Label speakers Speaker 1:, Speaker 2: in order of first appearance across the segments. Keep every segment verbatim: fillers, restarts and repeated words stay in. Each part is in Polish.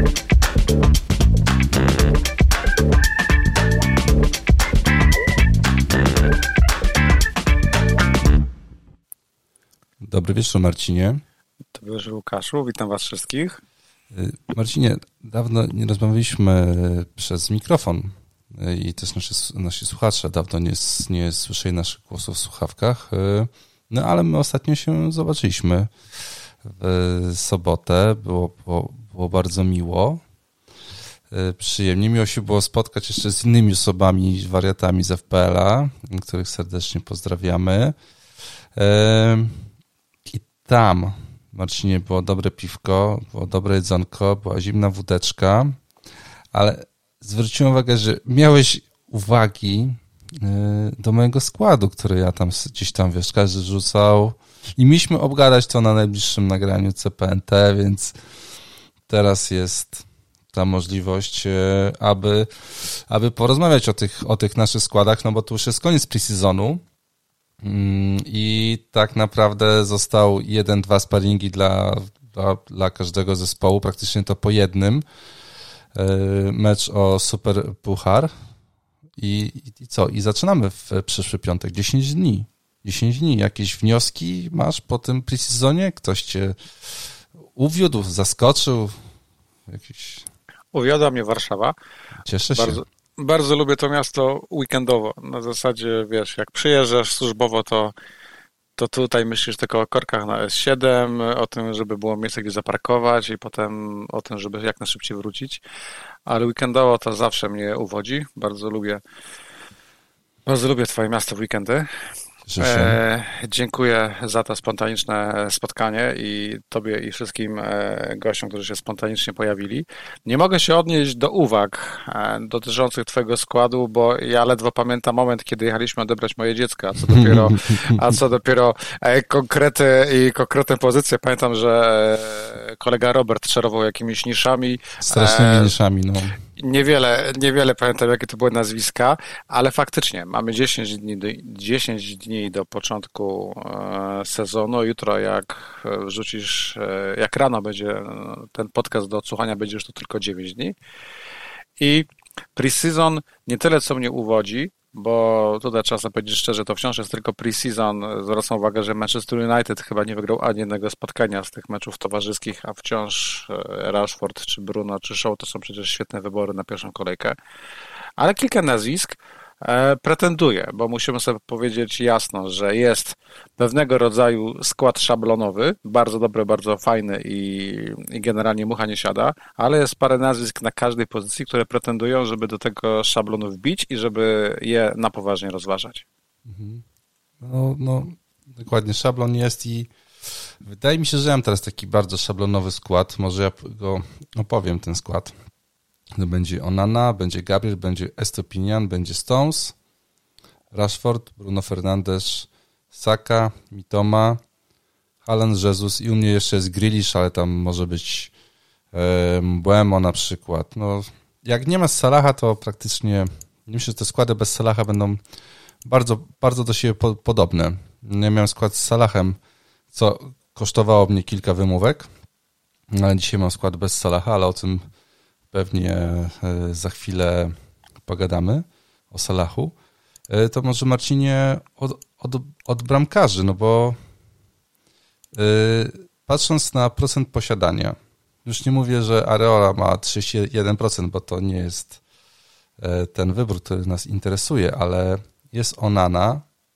Speaker 1: Dobry wieczór, Marcinie.
Speaker 2: Dobry wieczór, Łukaszu. Witam was wszystkich.
Speaker 1: Marcinie, dawno nie rozmawialiśmy przez mikrofon i też nasi, nasi słuchacze dawno nie, nie słyszeli naszych głosów w słuchawkach, no ale my ostatnio się zobaczyliśmy w sobotę. Było, było, było bardzo miło. Przyjemnie. Miło się było spotkać jeszcze z innymi osobami, wariatami z F P L a, których serdecznie pozdrawiamy. I tam, Marcinie, było dobre piwko, było dobre jedzonko, była zimna wódeczka, ale zwróciłem uwagę, że miałeś uwagi do mojego składu, który ja tam gdzieś tam, wiesz, każdy rzucał i mieliśmy obgadać to na najbliższym nagraniu C P N T, więc teraz jest ta możliwość, aby, aby porozmawiać o tych, o tych naszych składach, no bo to już jest koniec pre-seasonu i tak naprawdę został jeden, dwa sparingi dla, dla, dla każdego zespołu, praktycznie to po jednym. Mecz o Super Puchar i, i co? I zaczynamy w przyszły piątek. dziesięć dni. dziesięć dni. Jakieś wnioski masz po tym pre-seasonie? Ktoś cię uwiódł, zaskoczył? Jakiś...
Speaker 2: Uwiodła mnie Warszawa.
Speaker 1: Cieszę się.
Speaker 2: Bardzo, bardzo lubię to miasto weekendowo. Na zasadzie, wiesz, jak przyjeżdżasz służbowo, to, to tutaj myślisz tylko o korkach na S siedem, o tym, żeby było miejsce, gdzie zaparkować i potem o tym, żeby jak najszybciej wrócić. Ale weekendowo to zawsze mnie uwodzi. Bardzo lubię, bardzo lubię twoje miasto w weekendy. E, dziękuję za to spontaniczne spotkanie i tobie i wszystkim e, gościom, którzy się spontanicznie pojawili. Nie mogę się odnieść do uwag e, dotyczących twojego składu, bo ja ledwo pamiętam moment, kiedy jechaliśmy odebrać moje dziecko, a co dopiero, a co dopiero e, konkrety i konkretne pozycje. Pamiętam, że e, kolega Robert szerował jakimiś niszami.
Speaker 1: Strasznymi e, niszami, no.
Speaker 2: Niewiele, niewiele pamiętam, jakie to były nazwiska, ale faktycznie mamy dziesięć dni do, dziesięć dni do początku e, sezonu. Jutro jak wrzucisz, e, jak rano będzie ten podcast do odsłuchania, będzie już to tylko dziewięć dni. I pre-season nie tyle, co mnie uwodzi, bo tutaj trzeba sobie powiedzieć szczerze, to wciąż jest tylko pre-season. Zwracam uwagę, że Manchester United chyba nie wygrał ani jednego spotkania z tych meczów towarzyskich, a wciąż Rashford, czy Bruno, czy Shaw to są przecież świetne wybory na pierwszą kolejkę. Ale kilka nazwisk e, pretenduje, bo musimy sobie powiedzieć jasno, że jest pewnego rodzaju skład szablonowy, bardzo dobry, bardzo fajny i, i generalnie mucha nie siada, ale jest parę nazwisk na każdej pozycji, które pretendują, żeby do tego szablonu wbić i żeby je na poważnie rozważać.
Speaker 1: No, no dokładnie, szablon jest i wydaje mi się, że mam teraz taki bardzo szablonowy skład. Może ja go opowiem, ten skład. No, będzie Onana, będzie Gabriel, będzie Estopinian, będzie Stones, Rashford, Bruno Fernandes, Saka, Mitoma, Haaland, Jesus i u mnie jeszcze jest Grealish, ale tam może być e, Mbeumo na przykład. No, jak nie ma Salaha, to praktycznie myślę, że te składy bez Salaha będą bardzo, bardzo do siebie po, podobne. Ja miałem skład z Salahem, co kosztowało mnie kilka wymówek, ale dzisiaj mam skład bez Salaha, ale o tym pewnie za chwilę pogadamy, o Salahu. To może, Marcinie, od, od, od bramkarzy, no bo yy, patrząc na procent posiadania, już nie mówię, że Areola ma trzydzieści jeden procent, bo to nie jest yy, ten wybór, który nas interesuje, ale jest Onana,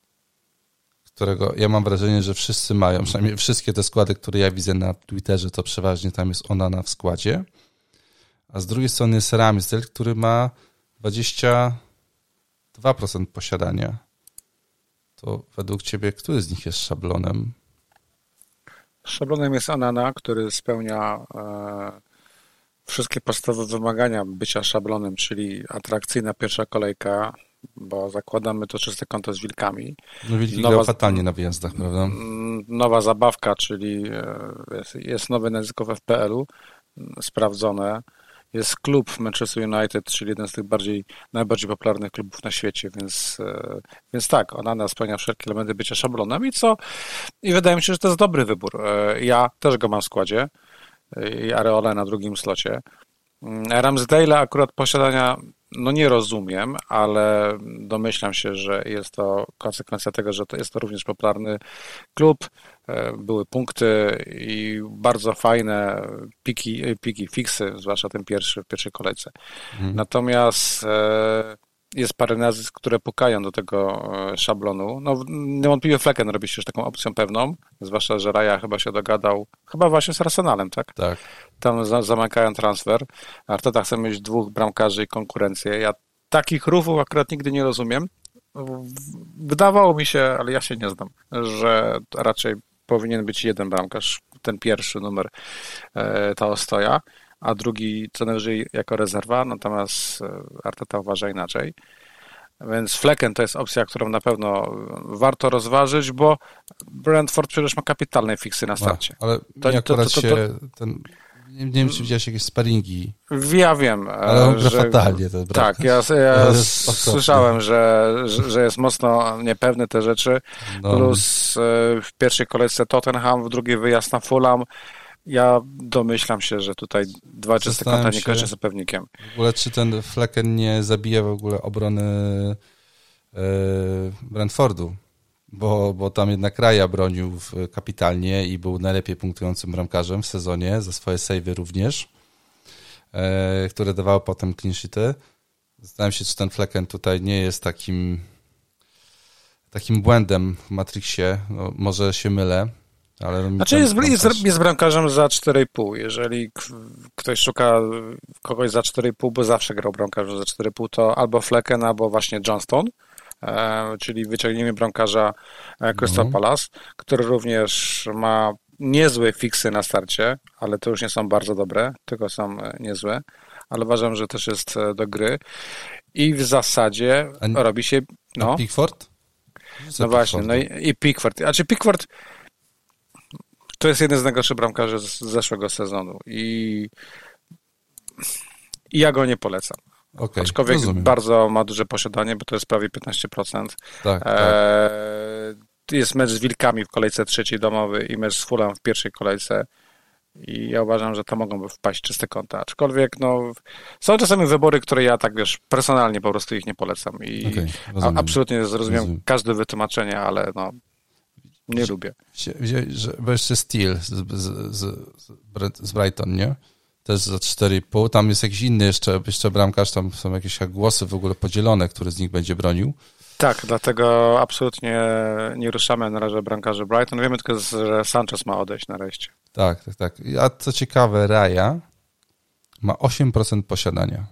Speaker 1: którego ja mam wrażenie, że wszyscy mają, przynajmniej wszystkie te składy, które ja widzę na Twitterze, to przeważnie tam jest Onana w składzie. A z drugiej strony jest Ramsdale, który ma dwadzieścia dwa procent posiadania. To według ciebie, który z nich jest szablonem?
Speaker 2: Szablonem jest Onana, który spełnia e, wszystkie podstawowe wymagania bycia szablonem, czyli atrakcyjna pierwsza kolejka, bo zakładamy to czyste konto z wilkami.
Speaker 1: No wilki grają fatalnie na wyjazdach, prawda?
Speaker 2: Nowa zabawka, czyli jest, jest nowe nazwisko w F P L u, sprawdzone. Jest klub Manchester United, czyli jeden z tych bardziej, najbardziej popularnych klubów na świecie, więc, więc tak, Onana spełnia wszelkie elementy bycia szablonem i co? I wydaje mi się, że to jest dobry wybór. Ja też go mam w składzie i Areolę na drugim slocie. Ramsdale'a akurat posiadania no nie rozumiem, ale domyślam się, że jest to konsekwencja tego, że to jest to również popularny klub. Były punkty i bardzo fajne piki, piki fiksy, zwłaszcza ten pierwszy w pierwszej kolejce. Hmm. Natomiast jest parę nazwisk, które pukają do tego szablonu. No, niewątpliwie Flecken robi się już taką opcją pewną, zwłaszcza, że Raja chyba się dogadał, chyba właśnie z Arsenalem, tak?
Speaker 1: Tak.
Speaker 2: Tam za, zamykają transfer. Arteta chce mieć dwóch bramkarzy i konkurencję. Ja takich ruchów akurat nigdy nie rozumiem. Wydawało mi się, ale ja się nie znam, że raczej powinien być jeden bramkarz, ten pierwszy numer e, ta ostoja, a drugi co najwyżej jako rezerwa, natomiast Arteta uważa inaczej. Więc Flecken to jest opcja, którą na pewno warto rozważyć, bo Brentford przecież ma kapitalne fiksy na starcie.
Speaker 1: A, ale to, mi akurat to, to, to, to... się ten... Nie wiem, czy widziałeś jakieś sparingi.
Speaker 2: Ja wiem.
Speaker 1: Ale on gra że... fatalnie. To
Speaker 2: tak, ja, ja słyszałem, że, że, że jest mocno niepewny te rzeczy. No. Plus w pierwszej kolejce Tottenham, w drugiej wyjazd na Fulham. Ja domyślam się, że tutaj dwa czyste konta nie kończą z pewnikiem.
Speaker 1: W ogóle czy ten Flecken nie zabija w ogóle obrony yy, Brentfordu? Bo, bo tam jednak Raja bronił kapitalnie i był najlepiej punktującym bramkarzem w sezonie, za swoje save'y również, e, które dawały potem clean sheety. Zastanawiam się, czy ten Flecken tutaj nie jest takim takim błędem w Matrixie. No, może się mylę, ale...
Speaker 2: Znaczy jest, jest, jest bramkarzem za cztery i pół. Jeżeli k- ktoś szuka kogoś za cztery i pół, bo zawsze grał bramkarzem za cztery i pół, to albo Flecken, albo właśnie Johnston. Czyli wyciągniemy bramkarza Crystal Palace, który również ma niezłe fiksy na starcie, ale to już nie są bardzo dobre, tylko są niezłe, ale uważam, że też jest do gry i w zasadzie a, robi się... No,
Speaker 1: a Pickford?
Speaker 2: No właśnie, no i, i Pickford. Znaczy Pickford to jest jeden z najgorszych bramkarzy z zeszłego sezonu i, i ja go nie polecam.
Speaker 1: Okay,
Speaker 2: aczkolwiek
Speaker 1: rozumiem.
Speaker 2: Bardzo ma duże posiadanie, bo to jest prawie piętnaście procent.
Speaker 1: Tak, tak.
Speaker 2: E, jest mecz z Wilkami w kolejce trzeciej domowy i mecz z Fulham w pierwszej kolejce i ja uważam, że to mogą wpaść czyste konta. Aczkolwiek no, są czasami wybory, które ja tak wiesz, personalnie po prostu ich nie polecam i okay, a, absolutnie zrozumiem rozumiem. Każde wytłumaczenie, ale no nie Wzi- lubię.
Speaker 1: Wziąłeś, że bo jeszcze Steel z, z, z, z Brighton, nie? Też za cztery i pół. Tam jest jakiś inny jeszcze, jeszcze bramkarz, tam są jakieś głosy w ogóle podzielone, który z nich będzie bronił.
Speaker 2: Tak, dlatego absolutnie nie ruszamy na razie bramkarzy Brighton. Wiemy tylko, że Sanchez ma odejść nareszcie.
Speaker 1: Tak, tak, tak. A co ciekawe, Raja ma osiem procent posiadania.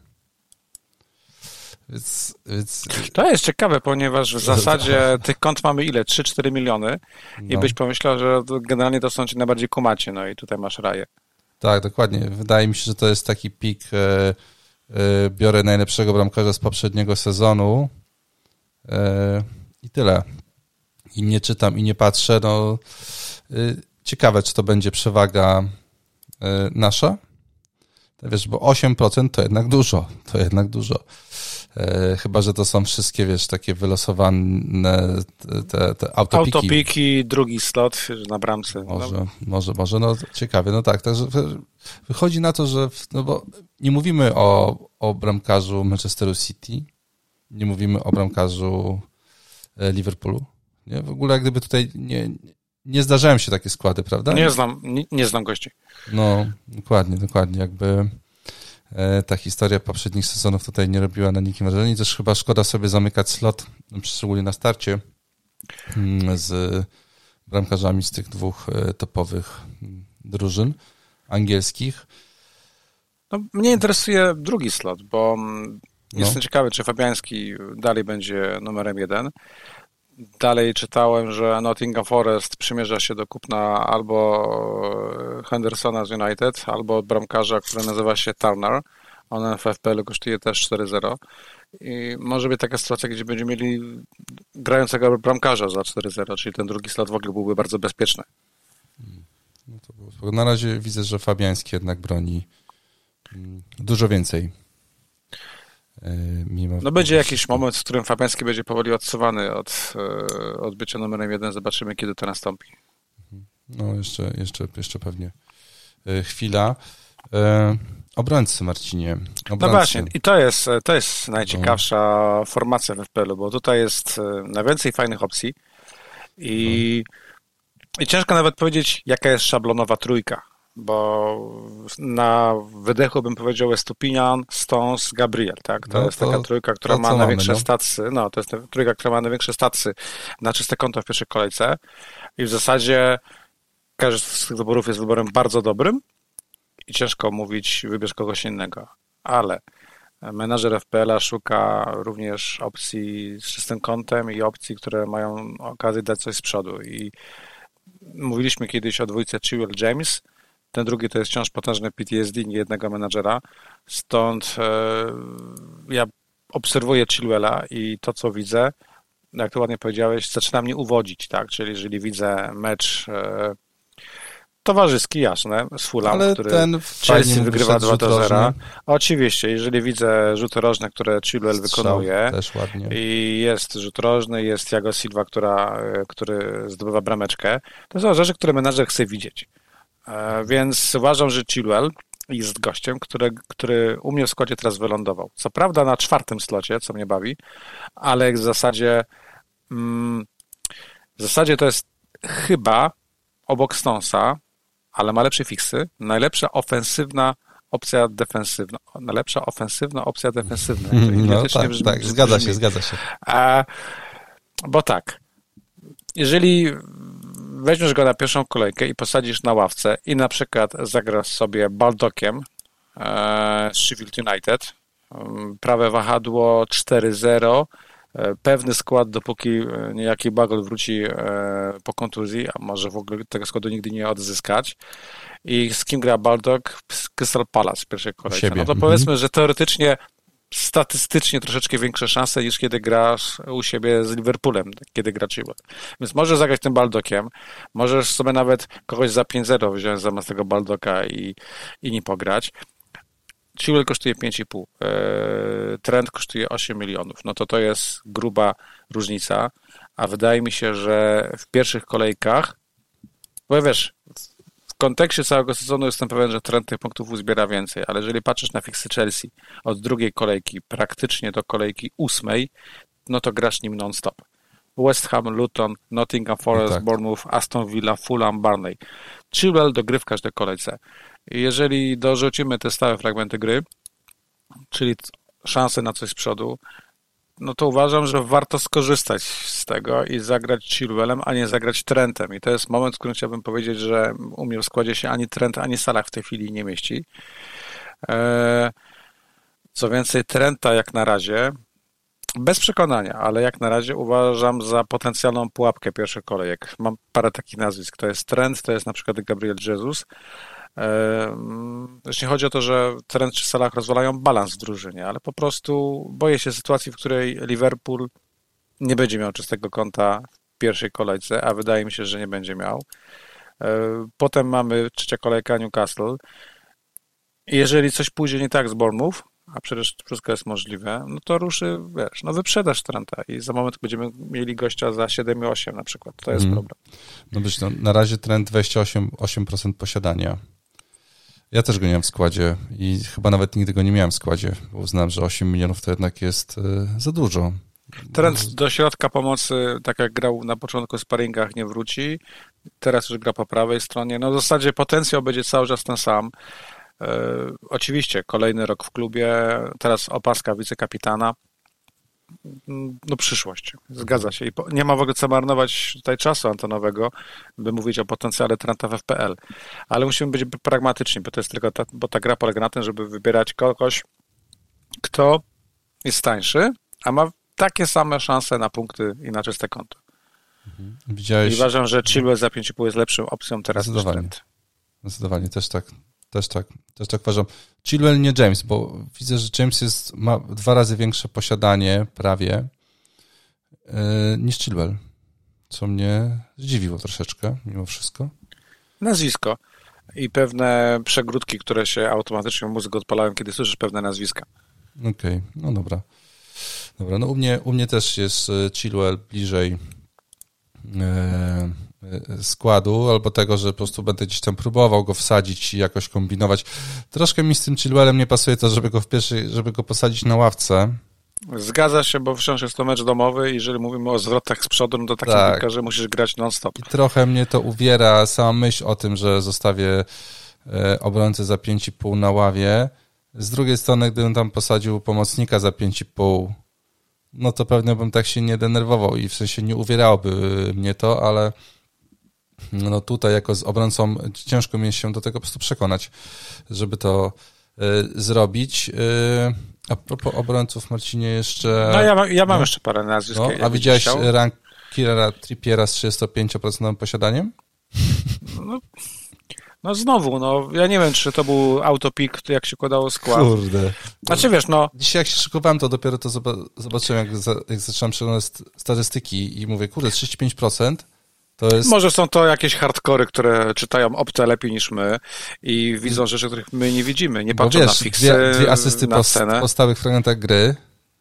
Speaker 1: Więc, więc...
Speaker 2: To jest ciekawe, ponieważ w zasadzie tych kont mamy ile? trzy cztery miliony i no. byś pomyślał, że generalnie to są ci najbardziej kumaci, no i tutaj masz Raję.
Speaker 1: Tak, dokładnie. Wydaje mi się, że to jest taki pik. E, e, biorę najlepszego bramkarza z poprzedniego sezonu e, i tyle. I nie czytam i nie patrzę. No, e, ciekawe, czy to będzie przewaga e, nasza. To wiesz, bo osiem procent to jednak dużo. To jednak dużo. E, chyba, że to są wszystkie, wiesz, takie wylosowane te, te autopiki.
Speaker 2: Autopiki, drugi slot na bramce.
Speaker 1: Może, no. może, może, no ciekawie, no tak, także wychodzi na to, że, no bo nie mówimy o, o bramkarzu Manchesteru City, nie mówimy o bramkarzu Liverpoolu, nie? W ogóle jak gdyby tutaj nie, nie zdarzają się takie składy, prawda?
Speaker 2: Nie znam, nie, nie znam gości.
Speaker 1: No, dokładnie, dokładnie, jakby ta historia poprzednich sezonów tutaj nie robiła na nikim wrażenia i też chyba szkoda sobie zamykać slot, szczególnie na starcie, z bramkarzami z tych dwóch topowych drużyn angielskich.
Speaker 2: No, mnie interesuje drugi slot, bo no. jestem ciekawy, czy Fabiański dalej będzie numerem jeden. Dalej czytałem, że Nottingham Forest przymierza się do kupna albo Hendersona z United, albo bramkarza, który nazywa się Turner. On w F P L kosztuje też cztery zero. I może być taka sytuacja, gdzie będziemy mieli grającego bramkarza za cztery zero, czyli ten drugi slot w ogóle byłby bardzo bezpieczny.
Speaker 1: No to było. Na razie widzę, że Fabiański jednak broni dużo więcej. Mimo
Speaker 2: no będzie jakiś moment, w którym Fabiański będzie powoli odsuwany od, od bycia numerem jeden. Zobaczymy, kiedy to nastąpi.
Speaker 1: No jeszcze, jeszcze, jeszcze pewnie chwila. obrońcy, Marcinie. Obrońcy.
Speaker 2: No właśnie, i to jest, to jest najciekawsza no. formacja w F P L-u, bo tutaj jest najwięcej fajnych opcji i, no. i ciężko nawet powiedzieć, jaka jest szablonowa trójka, bo na wydechu bym powiedział Estupinian, Stones, Gabriel, tak? To no jest to, taka trójka, która ma największe mamy, no? statsy, no to jest trójka, która ma największe statsy na czyste konto w pierwszej kolejce i w zasadzie każdy z tych wyborów jest wyborem bardzo dobrym i ciężko mówić, wybierz kogoś innego, ale menadżer F P L-a szuka również opcji z czystym kontem i opcji, które mają okazję dać coś z przodu i mówiliśmy kiedyś o dwójce Chilwell-James. Ten drugi to jest wciąż potężne P T S D niejednego menadżera. Stąd e, ja obserwuję Chilwella i to, co widzę, jak to ładnie powiedziałeś, zaczyna mnie uwodzić, tak? Czyli jeżeli widzę mecz e, towarzyski, jasne, z Fulham,
Speaker 1: ale
Speaker 2: który
Speaker 1: ten
Speaker 2: Chelsea wygrywa dwa do zera. Oczywiście, jeżeli widzę rzuty rożne, które Chilwell wykonuje
Speaker 1: też ładnie.
Speaker 2: I jest rzut rożny, jest Thiago Silva, która, który zdobywa brameczkę, to są rzeczy, które menadżer chce widzieć. Więc uważam, że Chilwell jest gościem, który, który u mnie w składzie teraz wylądował. Co prawda na czwartym slocie, co mnie bawi, ale w zasadzie mm, w zasadzie to jest chyba obok Stonesa, ale ma lepsze fiksy, najlepsza ofensywna opcja defensywna. Najlepsza ofensywna opcja defensywna.
Speaker 1: No tak, brzmi, tak, zgadza się, zgadza się.
Speaker 2: A, bo tak, jeżeli weźmiesz go na pierwszą kolejkę i posadzisz na ławce i na przykład zagrasz sobie Baldokiem e, z Sheffield United, prawe wahadło cztery zero, e, pewny skład, dopóki niejaki Bagel wróci e, po kontuzji, a może w ogóle tego składu nigdy nie odzyskać. I z kim gra Baldock? Z Crystal Palace w pierwszej kolejce. No to powiedzmy, mhm. że teoretycznie statystycznie troszeczkę większe szanse niż kiedy grasz u siebie z Liverpoolem, kiedy gra Chilwell. Więc możesz zagrać tym Baldockiem, możesz sobie nawet kogoś za pięć zero wziąć zamiast tego Baldocka i, i nie pograć. Chilwell kosztuje pięć i pół, Trent kosztuje osiem milionów. No to to jest gruba różnica, a wydaje mi się, że w pierwszych kolejkach, bo wiesz, w kontekście całego sezonu jestem pewien, że Trent tych punktów uzbiera więcej, ale jeżeli patrzysz na fiksy Chelsea od drugiej kolejki praktycznie do kolejki ósmej, no to grasz nim non-stop. West Ham, Luton, Nottingham Forest, no tak. Bournemouth, Aston Villa, Fulham, Burnley. Chilwell do gry w każdej kolejce. I jeżeli dorzucimy te stałe fragmenty gry, czyli szanse na coś z przodu, no to uważam, że warto skorzystać z tego i zagrać Chilwellem, a nie zagrać Trentem. I to jest moment, w którym chciałbym powiedzieć, że u mnie w składzie się ani Trent, ani Salah w tej chwili nie mieści. Co więcej, Trenta jak na razie, bez przekonania, ale jak na razie uważam za potencjalną pułapkę pierwszych kolejek. Mam parę takich nazwisk. To jest Trent, to jest na przykład Gabriel Jesus. Jeśli chodzi o to, że Trent czy Salah rozwalają balans w drużynie, ale po prostu boję się sytuacji, w której Liverpool nie będzie miał czystego konta w pierwszej kolejce, a wydaje mi się, że nie będzie miał. Potem mamy trzecia kolejka Newcastle. Jeżeli coś pójdzie nie tak z Bournemouth, a przecież wszystko jest możliwe, no to ruszy, wiesz, no wyprzedasz Trenta i za moment będziemy mieli gościa za siedem i osiem na przykład. To jest mm. problem.
Speaker 1: No być, no, na razie Trent dwadzieścia osiem procent posiadania. Ja też go nie mam w składzie i chyba nawet nigdy go nie miałem w składzie, bo uznałem, że osiem milionów to jednak jest y, za dużo.
Speaker 2: Trent do środka pomocy, tak jak grał na początku w sparingach, nie wróci. Teraz już gra po prawej stronie. No w zasadzie potencjał będzie cały czas ten sam. E, oczywiście kolejny rok w klubie, teraz opaska wicekapitana. No przyszłość, zgadza się. I po, nie ma w ogóle co marnować tutaj czasu antenowego, by mówić o potencjale Trenta w F P L. Ale musimy być pragmatyczni, bo to jest tylko ta, bo ta gra polega na tym, żeby wybierać kogoś, kto jest tańszy, a ma takie same szanse na punkty i na czyste konto.
Speaker 1: Mhm. Widziałeś...
Speaker 2: I uważam, że Chilwell za pięć i pół jest lepszą opcją teraz niż Trent.
Speaker 1: Zdecydowanie, też tak. Też tak, też tak uważam. Chilwell, nie James, bo widzę, że James jest, ma dwa razy większe posiadanie, prawie, yy, niż Chilwell, co mnie zdziwiło troszeczkę, mimo wszystko.
Speaker 2: Nazwisko i pewne przegródki, które się automatycznie w mózgu odpalają, kiedy słyszysz pewne nazwiska.
Speaker 1: Okej, okay, no dobra. Dobra, no u mnie, u mnie też jest Chilwell bliżej yy, składu, albo tego, że po prostu będę gdzieś tam próbował go wsadzić i jakoś kombinować. Troszkę mi z tym Chilwellem nie pasuje to, żeby go w pierwszej, żeby go posadzić na ławce.
Speaker 2: Zgadza się, bo wciąż jest to mecz domowy i jeżeli mówimy o zwrotach z przodu, no to takim
Speaker 1: tak.
Speaker 2: piłkarzem musisz grać non-stop.
Speaker 1: I trochę mnie to uwiera, sama myśl o tym, że zostawię obrońcę za pięć i pół na ławie. Z drugiej strony, gdybym tam posadził pomocnika za pięć i pół, no to pewnie bym tak się nie denerwował i w sensie nie uwierałoby mnie to, ale no tutaj jako z obrońcą ciężko mi się do tego po prostu przekonać, żeby to y, zrobić. Y, a propos obrońców, Marcinie, jeszcze...
Speaker 2: No ja, ja mam no, jeszcze parę nazwisk.
Speaker 1: No, a widziałeś rank Kieran Trippiera z trzydzieści pięć procent posiadaniem?
Speaker 2: No, no znowu, no ja nie wiem, czy to był autopik, jak się kładało skład.
Speaker 1: Kurde.
Speaker 2: Znaczy wiesz, no...
Speaker 1: Dzisiaj jak się szykowałem, to dopiero to zobaczyłem, jak, za, jak zacząłem przeglądać statystyki i mówię, kurde, trzydzieści pięć procent to jest...
Speaker 2: Może są to jakieś hardkory, które czytają opte lepiej niż my i widzą rzeczy, których my nie widzimy, nie patrzą
Speaker 1: wiesz,
Speaker 2: na fiksy,
Speaker 1: dwie, dwie asysty
Speaker 2: na
Speaker 1: po,
Speaker 2: scenę.
Speaker 1: po stałych fragmentach gry,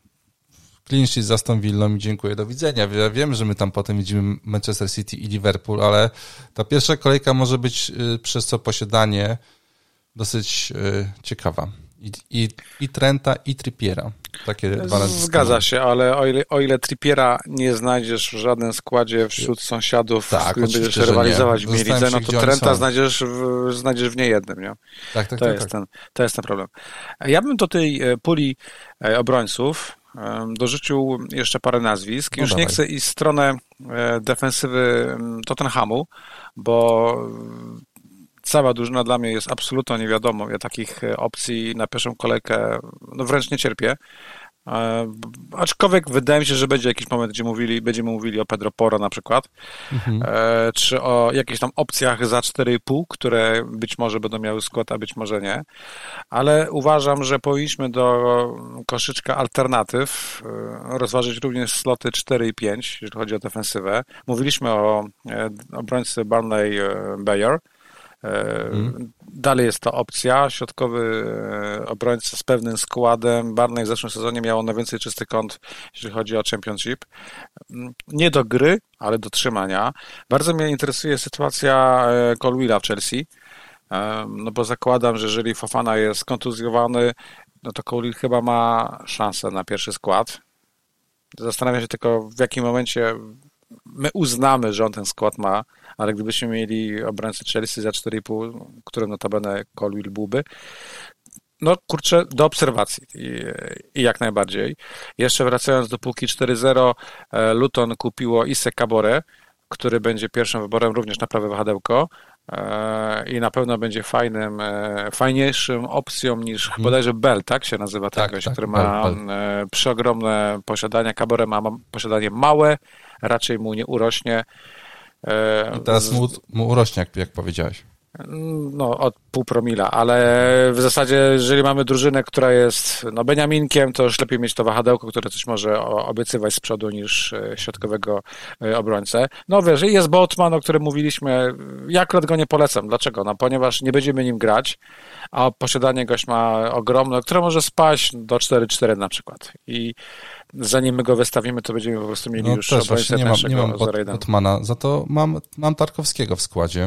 Speaker 1: clean sheet z Aston Villą i dziękuję, do widzenia. Ja wiem, że my tam potem widzimy Manchester City i Liverpool, ale ta pierwsza kolejka może być y, przez co posiadanie dosyć y, ciekawa. I, i, i Trenta, i Trippiera. Takie dwa nazwiska.
Speaker 2: Zgadza się, ale o ile, o ile Trippiera nie znajdziesz w żadnym składzie wśród sąsiadów,
Speaker 1: tak,
Speaker 2: z którym będziesz rywalizować w lidze, no to Trenta znajdziesz w, znajdziesz w niejednym. Nie?
Speaker 1: Tak, tak,
Speaker 2: to,
Speaker 1: tak,
Speaker 2: jest
Speaker 1: tak.
Speaker 2: Ten, to jest ten problem. Ja bym do tej puli obrońców dorzucił jeszcze parę nazwisk. Już no nie chcę iść w stronę defensywy Tottenhamu, bo cała drużyna dla mnie jest absolutnie nie wiadomo. Ja takich opcji na pierwszą kolejkę no wręcz nie cierpię. E, aczkolwiek wydaje mi się, że będzie jakiś moment, gdzie mówili, będziemy mówili o Pedro Porro na przykład, mhm. e, czy o jakichś tam opcjach za cztery i pół, które być może będą miały skład, a być może nie. Ale uważam, że powinniśmy do koszyczka alternatyw e, rozważyć również sloty cztery i pięć, jeżeli chodzi o defensywę. Mówiliśmy o e, obrońcy Barney e, Bayer. Hmm. Dalej jest to opcja, środkowy obrońca z pewnym składem. Barney w zeszłym sezonie miał najwięcej czystych kąt, jeżeli chodzi o Championship. Nie do gry, ale do trzymania. Bardzo mnie interesuje sytuacja Colwilla w Chelsea, no bo zakładam, że jeżeli Fofana jest kontuzjowany, no to Colwill chyba ma szansę na pierwszy skład. Zastanawiam się tylko, w jakim momencie my uznamy, że on ten skład ma, ale gdybyśmy mieli obrońcę Chelsea za cztery i pół, którym notabene Colwill byłby, no kurczę, do obserwacji i, i jak najbardziej. Jeszcze wracając do półki cztery zero, Luton kupiło Isse Kabore, który będzie pierwszym wyborem również na prawe wahadełko i na pewno będzie fajnym, fajniejszym opcją niż hmm. bodajże Bell, tak się nazywa ten
Speaker 1: tak,
Speaker 2: gość,
Speaker 1: tak,
Speaker 2: który
Speaker 1: Bell,
Speaker 2: ma Bell. przeogromne posiadania. Kabore ma posiadanie małe, raczej mu nie urośnie.
Speaker 1: I teraz mu, mu urośnie, jak, jak powiedziałeś.
Speaker 2: No, od pół promila, ale w zasadzie, jeżeli mamy drużynę, która jest no, Beniaminkiem, to już lepiej mieć to wahadełko, które coś może obiecywać z przodu niż środkowego obrońcę. No wiesz, jest Botman, o którym mówiliśmy, ja akurat go nie polecam. Dlaczego? No, ponieważ nie będziemy nim grać, a posiadanie gość ma ogromne, które może spaść do cztery cztery na przykład. I zanim my go wystawimy, to będziemy po prostu mieli
Speaker 1: no,
Speaker 2: już
Speaker 1: też właśnie nie mam, nie mam
Speaker 2: Bot,
Speaker 1: Botmana, za to mam, mam Tarkowskiego w składzie.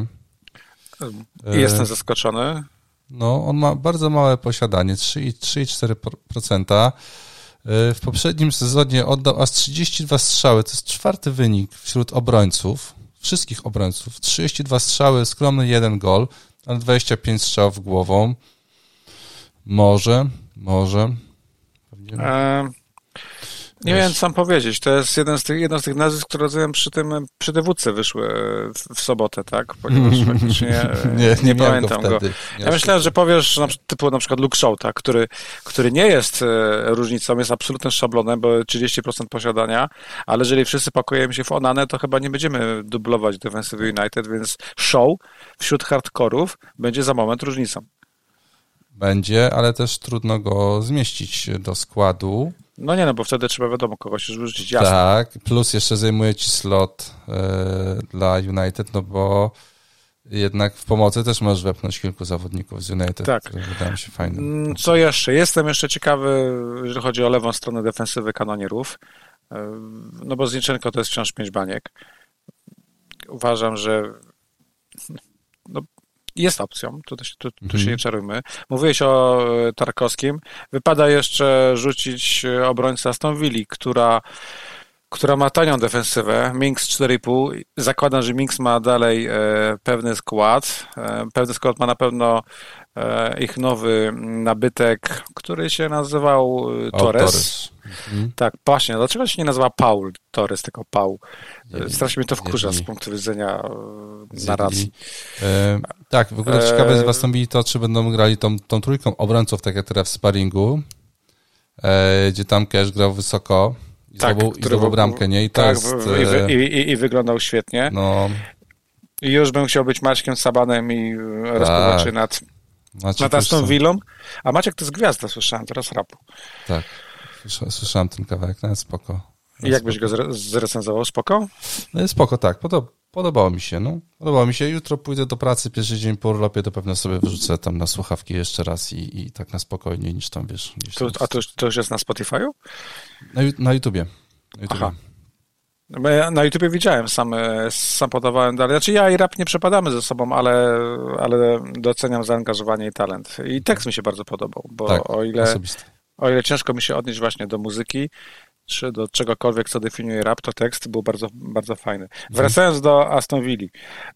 Speaker 2: I jestem zaskoczony.
Speaker 1: No, on ma bardzo małe posiadanie, trzy i cztery procent. W poprzednim sezonie oddał aż trzydzieści dwa strzały, to jest czwarty wynik wśród obrońców, wszystkich obrońców. trzydzieści dwa strzały, skromny jeden gol, ale dwadzieścia pięć strzałów głową. Może, może.
Speaker 2: E... Nie wiem, co sam powiedzieć. To jest jeden z tych, jedno z tych nazwisk, które rozumiem przy tym, przy dywódce wyszły w, w sobotę, tak? Ponieważ faktycznie nie, nie, nie pamiętam go. go. Ja myślałem, że powiesz na, typu na przykład Luke Shaw, tak? który, który nie jest różnicą, jest absolutnym szablonem, bo trzydzieści procent posiadania, ale jeżeli wszyscy pakujemy się w Onanę, to chyba nie będziemy dublować defensywy United, więc Shaw wśród hardkorów będzie za moment różnicą.
Speaker 1: Będzie, ale też trudno go zmieścić do składu.
Speaker 2: No nie, no bo wtedy trzeba wiadomo kogoś już wyrzucić, jasne.
Speaker 1: Tak, plus jeszcze zajmuje ci slot y, dla United, no bo jednak w pomocy też możesz wepchnąć kilku zawodników z United,
Speaker 2: tak.
Speaker 1: które wydają mi się fajne.
Speaker 2: Co jeszcze? Jestem jeszcze ciekawy, jeżeli chodzi o lewą stronę defensywy kanonierów, no bo Zinchenko to jest wciąż pięć baniek. uważam, że no, jest opcją, tu, tu, tu
Speaker 1: mhm.
Speaker 2: się nie czarujmy. Mówiłeś o Tarkowskim. Wypada jeszcze rzucić obrońcę Aston Villa, która która ma tanią defensywę, Minks cztery i pół. Zakładam, że Minks ma dalej e, pewny skład. E, pewny skład ma na pewno e, ich nowy nabytek, który się nazywał e, Torres. Torres. Mhm. Tak, właśnie. Dlaczego się nie nazywa Paul Torres, tylko Paul? E, strasznie mnie to wkurza z punktu widzenia e, narracji.
Speaker 1: E, tak, w ogóle ciekawe jest w Aston Villa to, czy będą grali tą, tą trójką obrońców, tak jak teraz w sparingu, e, gdzie tam Cash grał wysoko. I
Speaker 2: tak,
Speaker 1: zdobył, i zdobył bramkę, nie? I to
Speaker 2: tak,
Speaker 1: jest...
Speaker 2: i, wy, i, i wyglądał świetnie.
Speaker 1: No.
Speaker 2: I już bym chciał być Maćkiem Sabanem i tak. rozpływaczy nad, nad Aston Villą. A Maciek to jest gwiazda, słyszałem teraz rapu.
Speaker 1: Tak, słyszałem ten kawałek, no jest spoko.
Speaker 2: I jak byś go zrecenzował? Spoko?
Speaker 1: No jest spoko, tak. Podob, podobało mi się, no. Podobało mi się. Jutro pójdę do pracy, pierwszy dzień po urlopie, to pewno sobie wyrzucę tam na słuchawki jeszcze raz i, i tak na spokojnie niż tam, wiesz. Niż
Speaker 2: to,
Speaker 1: tam
Speaker 2: a to, to już jest na Spotify'u?
Speaker 1: Na, na YouTubie. Na YouTubie.
Speaker 2: Aha. Ja na YouTubie widziałem, sam, sam podawałem dalej. Znaczy ja i rap nie przepadamy ze sobą, ale, ale doceniam zaangażowanie i talent. I tekst mi się bardzo podobał, bo
Speaker 1: tak,
Speaker 2: o ile,
Speaker 1: osobiste.
Speaker 2: o ile ciężko mi się odnieść właśnie do muzyki, czy do czegokolwiek, co definiuje rap, to tekst był bardzo, bardzo fajny. Wracając do Aston Villa.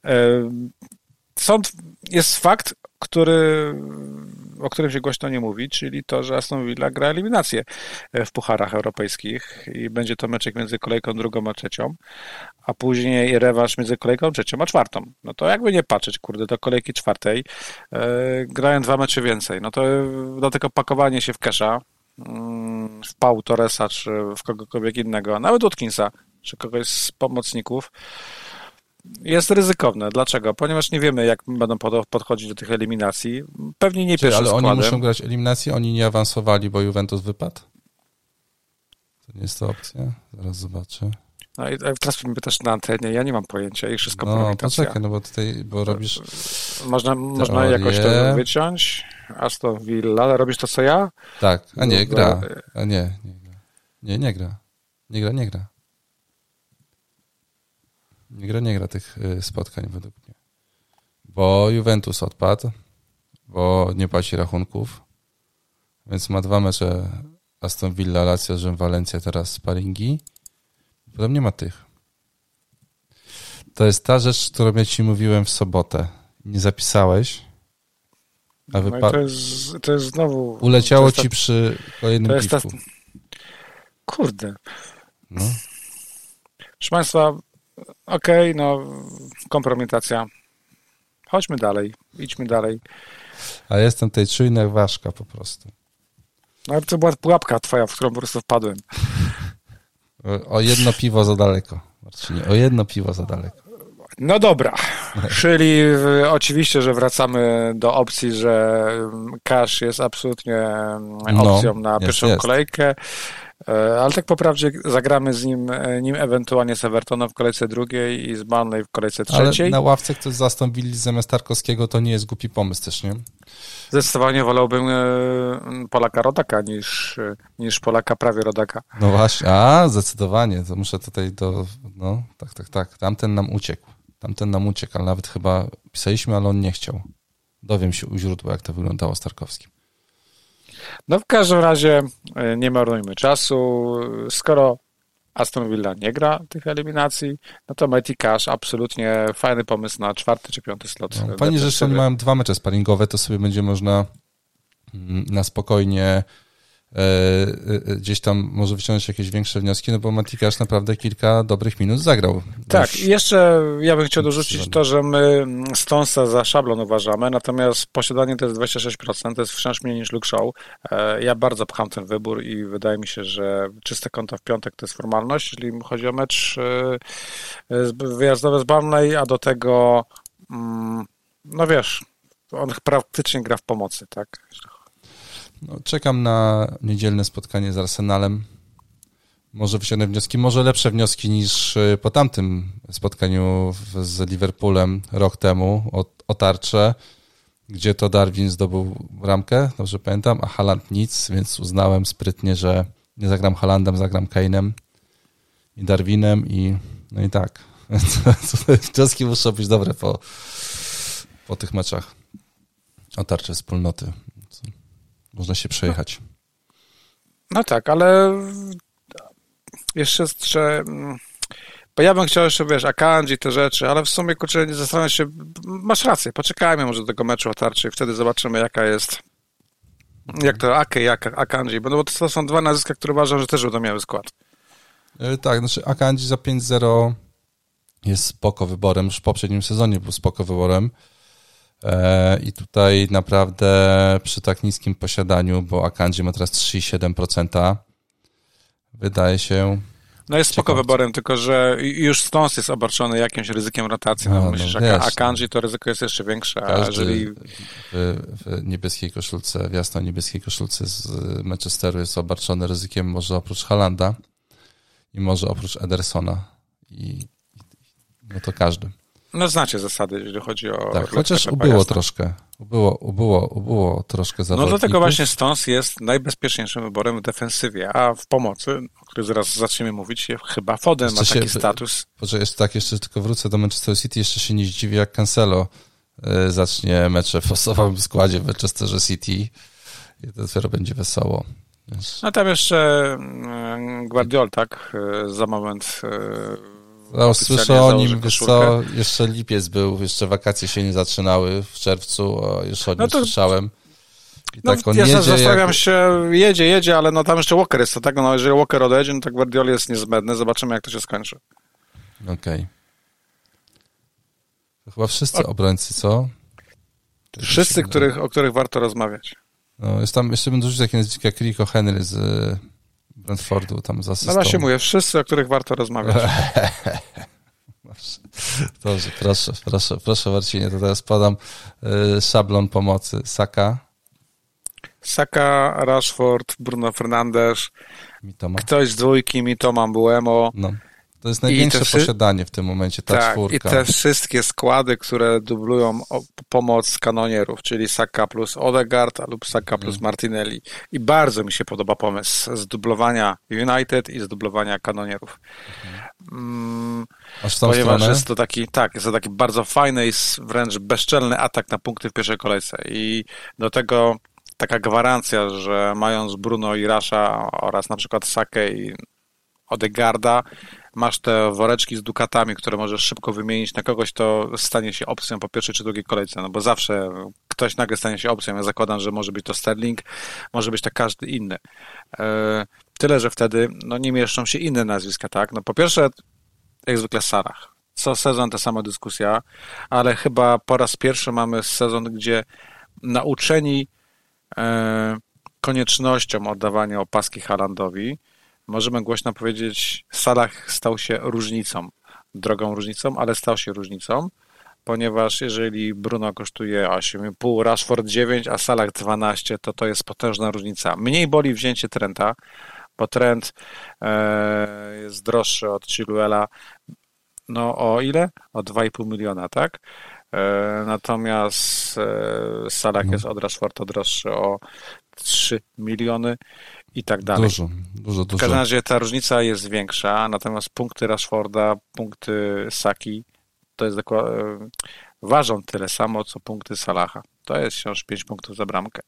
Speaker 2: Sąd jest fakt, który, o którym się głośno nie mówi, czyli to, że Aston Villa gra eliminację w pucharach europejskich i będzie to meczek między kolejką drugą a trzecią, a później rewanż między kolejką trzecią a czwartą. No to jakby nie patrzeć, kurde, do kolejki czwartej e, grają dwa mecze więcej. No to do tego pakowanie się w Kesha, w Pau Torresa, czy w kogokolwiek innego, nawet Watkinsa, czy kogoś z pomocników, jest ryzykowne. Dlaczego? Ponieważ nie wiemy, jak będą podchodzić do tych eliminacji. Pewnie nie pierwszym składem.
Speaker 1: Ale oni muszą grać eliminację? Oni nie awansowali, bo Juventus wypadł? To nie jest to opcja? Zaraz zobaczę.
Speaker 2: No i teraz mnie pytasz na antenie, ja nie mam pojęcia i wszystko
Speaker 1: No,
Speaker 2: kompromitacja.
Speaker 1: poczekaj, no bo tutaj, bo robisz...
Speaker 2: Można, można jakoś to wyciąć? Aston Villa, robisz to, co ja?
Speaker 1: Tak, a nie, gra. A nie, nie gra. Nie, nie gra. Nie gra, nie gra. Nie gra, nie gra tych spotkań według mnie. Bo Juventus odpadł, bo nie płaci rachunków, więc ma dwa mecze Aston Villa, Lazio, Rzym, Walencja, teraz sparingi. Potem nie ma tych. To jest ta rzecz, którą ja ci mówiłem w sobotę. Nie zapisałeś, a wypa-
Speaker 2: no to, jest, to jest znowu...
Speaker 1: Uleciało
Speaker 2: jest
Speaker 1: ci
Speaker 2: ta,
Speaker 1: przy kolejnym
Speaker 2: to
Speaker 1: piwku.
Speaker 2: Ta... Kurde.
Speaker 1: No.
Speaker 2: Proszę Państwa, okej, okay, no kompromitacja. Chodźmy dalej, idźmy dalej.
Speaker 1: A jestem tej czujny jak ważka po prostu.
Speaker 2: No ale to była pułapka twoja, w którą po prostu wpadłem.
Speaker 1: O jedno piwo za daleko, Marcinie, o jedno piwo za daleko.
Speaker 2: No dobra, czyli oczywiście, że wracamy do opcji, że Cash jest absolutnie opcją no, na jest, pierwszą jest. kolejkę, ale tak po prawdzie zagramy z nim, nim ewentualnie z Evertonem w kolejce drugiej i z Burnley w kolejce trzeciej.
Speaker 1: Ale na ławce ktoś zastąpili zamiast Tarkowskiego, to nie jest głupi pomysł też, nie?
Speaker 2: Zdecydowanie wolałbym Polaka Rodaka niż, niż Polaka prawie Rodaka.
Speaker 1: No właśnie, a zdecydowanie, to muszę tutaj do, no tak, tak, tak, tamten nam uciekł, tamten nam uciekł, ale nawet chyba pisaliśmy, ale on nie chciał. Dowiem się u źródła, jak to wyglądało z Tarkowskim.
Speaker 2: No w każdym razie nie marnujmy czasu, skoro Aston Villa nie gra tych eliminacji, no to Matty Cash absolutnie fajny pomysł na czwarty czy piąty slot.
Speaker 1: No, Pani, że jeszcze oni mają dwa mecze sparingowe, to sobie będzie można na spokojnie e, gdzieś tam może wyciągnąć jakieś większe wnioski, no bo Matty Cash naprawdę kilka dobrych minut zagrał.
Speaker 2: Tak, i jeszcze ja bym chciał dorzucić to, że my Stonesa za szablon uważamy, natomiast posiadanie to jest dwadzieścia sześć procent, to jest wciąż mniej niż Luke Shaw. Ja bardzo pcham ten wybór i wydaje mi się, że czyste konto w piątek to jest formalność, jeżeli chodzi o mecz wyjazdowy z Burnley, a do tego no wiesz, on praktycznie gra w pomocy, tak?
Speaker 1: No, czekam na niedzielne spotkanie z Arsenalem. Może wyciągnę wnioski, może lepsze wnioski niż po tamtym spotkaniu z Liverpoolem rok temu o, o tarczę, gdzie to Darwin zdobył bramkę, dobrze pamiętam, a Haaland nic, więc uznałem sprytnie, że nie zagram Haalandem, zagram Kane'em i Darwinem i no i tak, Wnioski muszą być dobre po, po tych meczach o tarczę wspólnoty. Można się przejechać.
Speaker 2: No tak, ale jeszcze, że... Bo ja bym chciał jeszcze, wiesz, Akanji, te rzeczy, ale w sumie, kurczę, nie zastanawiam się, masz rację, poczekajmy może do tego meczu o tarczy i wtedy zobaczymy, jaka jest, jak to Ake, jak Akanji, bo to są dwa nazwiska, które uważam, że też będą miały skład.
Speaker 1: Tak, znaczy Akanji za pięć zero jest spoko wyborem, już w poprzednim sezonie był spoko wyborem i tutaj naprawdę przy tak niskim posiadaniu, bo Akanji ma teraz trzy przecinek siedem procent, wydaje się...
Speaker 2: No jest spoko wyborem, tylko że już Stones jest obarczony jakimś ryzykiem rotacji. No, no myślisz, że no, Akanji to ryzyko jest jeszcze większe.
Speaker 1: Każdy
Speaker 2: a jeżeli...
Speaker 1: w, w niebieskiej koszulce, w jasno-niebieskiej koszulce z Manchesteru jest obarczony ryzykiem może oprócz Haalanda i może oprócz Edersona. I, no to każdy.
Speaker 2: No znacie zasady, jeżeli chodzi o...
Speaker 1: Tak, chociaż ubyło jasno. troszkę. Ubyło, ubyło, ubyło troszkę zawodników.
Speaker 2: No dlatego właśnie Stones jest najbezpieczniejszym wyborem w defensywie, a w pomocy, o której zaraz zaczniemy mówić, chyba Foden jeszcze ma taki się, status.
Speaker 1: Poczekaj, jeszcze tak, jeszcze tylko wrócę do Manchester City, jeszcze się nie zdziwię, jak Cancelo y, zacznie mecze w podstawowym składzie w Manchesterze City i to dopiero będzie wesoło. Wiesz.
Speaker 2: No tam jeszcze y, Guardiol, tak, y, za moment... Y,
Speaker 1: No, słyszę o nim, wiesz co, jeszcze lipiec był, jeszcze wakacje się nie zaczynały w czerwcu, a już o nim no to, słyszałem. I
Speaker 2: no,
Speaker 1: tak on
Speaker 2: ja
Speaker 1: jedzie
Speaker 2: zastanawiam
Speaker 1: jak...
Speaker 2: się, jedzie, jedzie, ale no tam jeszcze Walker jest, to tak, no jeżeli Walker odejdzie, no to Guardiol jest niezbędny, zobaczymy jak to się skończy.
Speaker 1: Okej. Okay. To chyba wszyscy o... obrońcy, co?
Speaker 2: To wszyscy, których, o których warto rozmawiać.
Speaker 1: No, jest tam, jeszcze bym dorzucił takie nazwisko jak Rico Henry z Brentfordu, tam z asystą.
Speaker 2: No właśnie mówię, wszyscy, o których warto rozmawiać.
Speaker 1: Dobrze, proszę, proszę, proszę Marcinie, to teraz podam y, szablon pomocy. Saka.
Speaker 2: Saka, Rashford, Bruno Fernandes,
Speaker 1: Mitoma.
Speaker 2: Ktoś z dwójki, Mitoma, Mbuemo.
Speaker 1: No. To jest największe wszy... posiadanie w tym momencie, ta
Speaker 2: tak,
Speaker 1: czwórka.
Speaker 2: I te wszystkie składy, które dublują o, pomoc kanonierów, czyli Saka plus Odegaard lub Saka plus mm. Martinelli. I bardzo mi się podoba pomysł z dublowania United i z dublowania kanonierów. Mm,
Speaker 1: Aż w tą
Speaker 2: ponieważ
Speaker 1: stronę?
Speaker 2: jest to taki, tak, jest to taki bardzo fajny i wręcz bezczelny atak na punkty w pierwszej kolejce. I do tego taka gwarancja, że mając Bruno i Rasha oraz na przykład Sakę i Odegaarda, masz te woreczki z dukatami, które możesz szybko wymienić na kogoś, to stanie się opcją po pierwszej czy drugiej kolejce, no bo zawsze ktoś nagle stanie się opcją. Ja zakładam, że może być to Sterling, może być to każdy inny. Tyle, że wtedy no nie mieszczą się inne nazwiska, tak? No po pierwsze, jak zwykle Salah. Co sezon ta sama dyskusja, ale chyba po raz pierwszy mamy sezon, gdzie nauczeni koniecznością oddawania opaski Haalandowi, możemy głośno powiedzieć, Salah stał się różnicą, drogą różnicą, ale stał się różnicą, ponieważ jeżeli Bruno kosztuje osiem i pół, Rashford dziewięć, a Salah dwanaście, to to jest potężna różnica. Mniej boli wzięcie Trenta, bo Trent e, jest droższy od Chilwella, no o ile? O dwa i pół miliona, tak? E, natomiast e, Salah no. jest od Rashforda droższy o trzy miliony i tak dalej.
Speaker 1: Dużo, dużo, dużo.
Speaker 2: W każdym razie ta różnica jest większa, natomiast punkty Rashforda, punkty Saki to jest dokładnie, ważą tyle samo, co punkty Salaha. To jest wciąż pięć punktów za bramkę.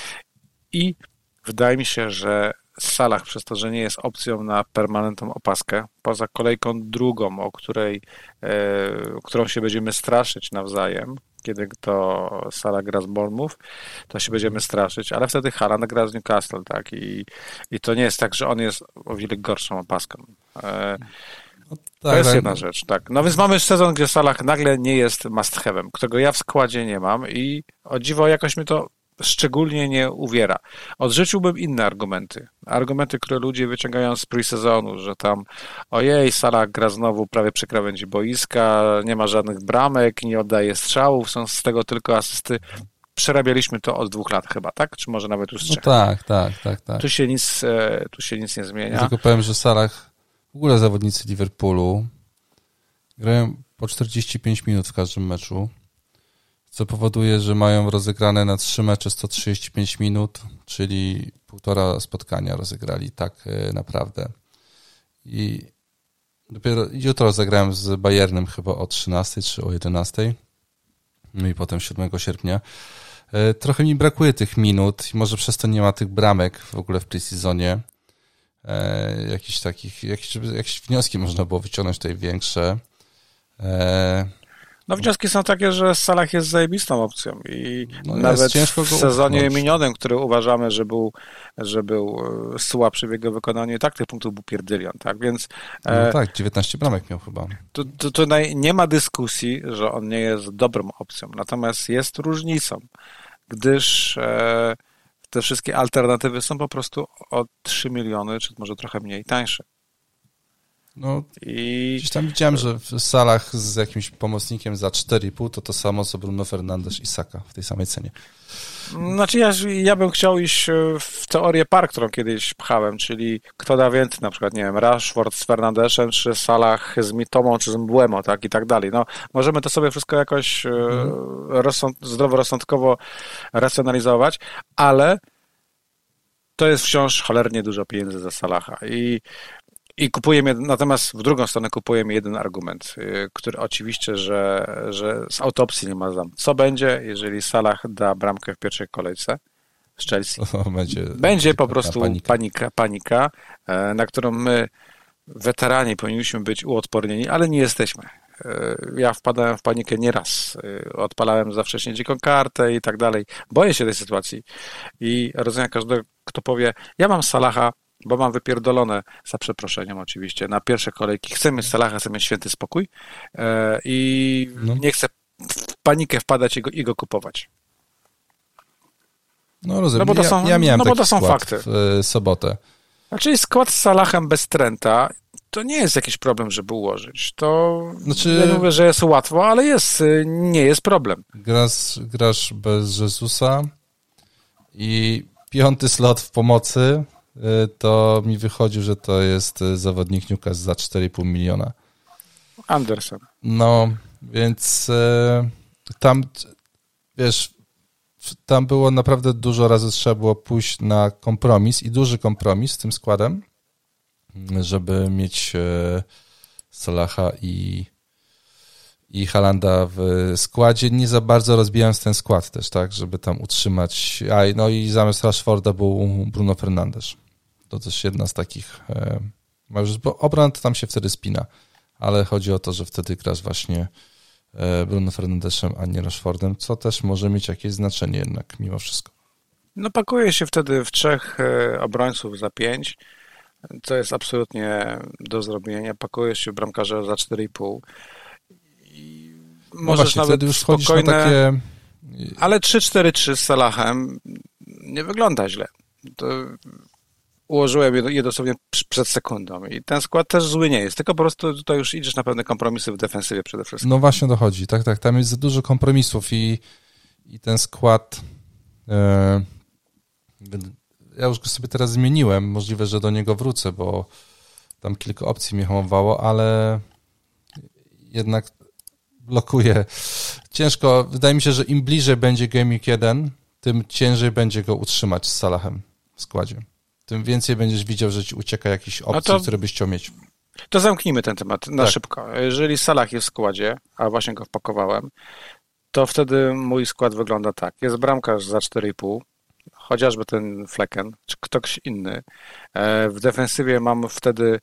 Speaker 2: I wydaje mi się, że Salah przez to, że nie jest opcją na permanentną opaskę, poza kolejką drugą, o której, e, którą się będziemy straszyć nawzajem, kiedy to Salah gra z Bournemouth, to się będziemy straszyć, ale wtedy Haaland gra z Newcastle, tak? I, i to nie jest tak, że on jest o wiele gorszą opaską. E, no, tak, to jest tak. jedna rzecz, tak. No więc mamy sezon, gdzie Salah nagle nie jest must have'em, którego ja w składzie nie mam i o dziwo jakoś mi to szczególnie nie uwiera. Odrzuciłbym inne argumenty. Argumenty, które ludzie wyciągają z pre-sezonu, że tam ojej, Salah gra znowu prawie przy krawędzi boiska, nie ma żadnych bramek, nie oddaje strzałów, są z tego tylko asysty. Przerabialiśmy to od dwóch lat chyba, tak? Czy może nawet już z trzech?
Speaker 1: No tak, tak, tak, tak.
Speaker 2: Tu się nic, tu się nic nie zmienia.
Speaker 1: Ja tylko powiem, że Salah, w ogóle zawodnicy Liverpoolu grają po czterdzieści pięć minut w każdym meczu, co powoduje, że mają rozegrane na trzy mecze sto trzydzieści pięć minut, czyli półtora spotkania rozegrali tak naprawdę. I Dopiero jutro zagrałem z Bayernem chyba o trzynastej czy o jedenastej. No i potem siódmego sierpnia. Trochę mi brakuje tych minut i może przez to nie ma tych bramek w ogóle w pre-seasonie. E, jakichś takich, jakieś, jakieś wnioski można było wyciągnąć tutaj większe. E,
Speaker 2: no wnioski są takie, że Salah jest zajebistą opcją i
Speaker 1: no
Speaker 2: nawet
Speaker 1: ciężko
Speaker 2: w
Speaker 1: go
Speaker 2: sezonie
Speaker 1: upchnąć.
Speaker 2: minionym, który uważamy, że był, że był słabszy w jego wykonaniu, i tak tych punktów był pierdylion, tak, więc...
Speaker 1: No tak, dziewiętnaście bramek miał chyba.
Speaker 2: Tu, tu, tutaj nie ma dyskusji, że on nie jest dobrą opcją, natomiast jest różnicą, gdyż e, te wszystkie alternatywy są po prostu o trzy miliony, czy może trochę mniej, tańsze.
Speaker 1: No,
Speaker 2: I
Speaker 1: gdzieś tam widziałem, że w Salach z jakimś pomocnikiem za cztery i pół to to samo co Bruno Fernandes i Saka w tej samej cenie.
Speaker 2: Znaczy ja, ja bym chciał iść w teorię par, którą kiedyś pchałem, czyli kto da więcej, na przykład, nie wiem, Rashford z Fernandeszem, czy Salah z Mitomą, czy z Mbuemo, tak, i tak dalej. No, możemy to sobie wszystko jakoś mm. rozsąd, zdroworozsądkowo racjonalizować, ale to jest wciąż cholernie dużo pieniędzy za Salaha i I kupujemy, natomiast w drugą stronę kupujemy jeden argument, który oczywiście, że, że z autopsji nie ma znam. Co będzie, jeżeli Salah da bramkę w pierwszej kolejce z Chelsea?
Speaker 1: O, będzie,
Speaker 2: będzie po prostu
Speaker 1: panika.
Speaker 2: panika, panika, na którą my, weterani, powinniśmy być uodpornieni, ale nie jesteśmy. Ja wpadałem w panikę nieraz. Odpalałem za wcześnie dziką kartę i tak dalej. Boję się tej sytuacji i rozumiem każdego, kto powie, ja mam Salaha, bo mam wypierdolone, za przeproszeniem oczywiście, na pierwsze kolejki. Chcę mieć Salaha, chcę mieć święty spokój e, i no. nie chcę w panikę wpadać i go, i go kupować.
Speaker 1: No rozumiem.
Speaker 2: No bo to są,
Speaker 1: ja, ja miałem
Speaker 2: no bo to są
Speaker 1: skład
Speaker 2: fakty.
Speaker 1: w y, sobotę.
Speaker 2: Znaczy skład z Salahem bez Trenta to nie jest jakiś problem, żeby ułożyć. To znaczy, ja nie mówię, że jest łatwo, ale jest, nie jest problem.
Speaker 1: Grasz, grasz bez Jezusa i piąty slot w pomocy, to mi wychodził, że to jest zawodnik Newcastle za cztery i pół miliona.
Speaker 2: Anderson.
Speaker 1: No, więc e, tam, wiesz, tam było naprawdę dużo razy trzeba było pójść na kompromis i duży kompromis z tym składem, żeby mieć e, Salaha i, i Haalanda w składzie. Nie za bardzo rozbijając ten skład też, tak, żeby tam utrzymać. A, no i zamiast Rashforda był Bruno Fernandes. To też jedna z takich, e, bo obrona to tam się wtedy spina, ale chodzi o to, że wtedy grasz właśnie e, Bruno Fernandesem, a nie Rashfordem, co też może mieć jakieś znaczenie jednak mimo wszystko.
Speaker 2: No pakuje się wtedy w trzech e, obrońców za pięć, co jest absolutnie do zrobienia. Pakuje się w bramkarza za cztery i pół. I
Speaker 1: no
Speaker 2: możesz
Speaker 1: właśnie,
Speaker 2: nawet
Speaker 1: wtedy już
Speaker 2: spokojne,
Speaker 1: na takie...
Speaker 2: ale trzy cztery trzy z Salahem nie wygląda źle. To ułożyłem je, je dosłownie przed sekundą i ten skład też zły nie jest, tylko po prostu tutaj już idziesz na pewne kompromisy w defensywie przede wszystkim.
Speaker 1: No właśnie dochodzi, tak, tak, tam jest za dużo kompromisów i, i ten skład e, ja już go sobie teraz zmieniłem, możliwe, że do niego wrócę, bo tam kilka opcji mnie hamowało, ale jednak blokuje. Ciężko, wydaje mi się, że im bliżej będzie Game Week jeden, tym ciężej będzie go utrzymać z Salahem w składzie. Tym więcej będziesz widział, że ci ucieka jakichś opcji, no to, które byś chciał mieć.
Speaker 2: To zamknijmy ten temat na
Speaker 1: tak.
Speaker 2: szybko. Jeżeli Salah jest w składzie, a właśnie go wpakowałem, to wtedy mój skład wygląda tak. Jest bramkarz za cztery i pół, chociażby ten Flecken, czy ktoś inny. W defensywie mam wtedy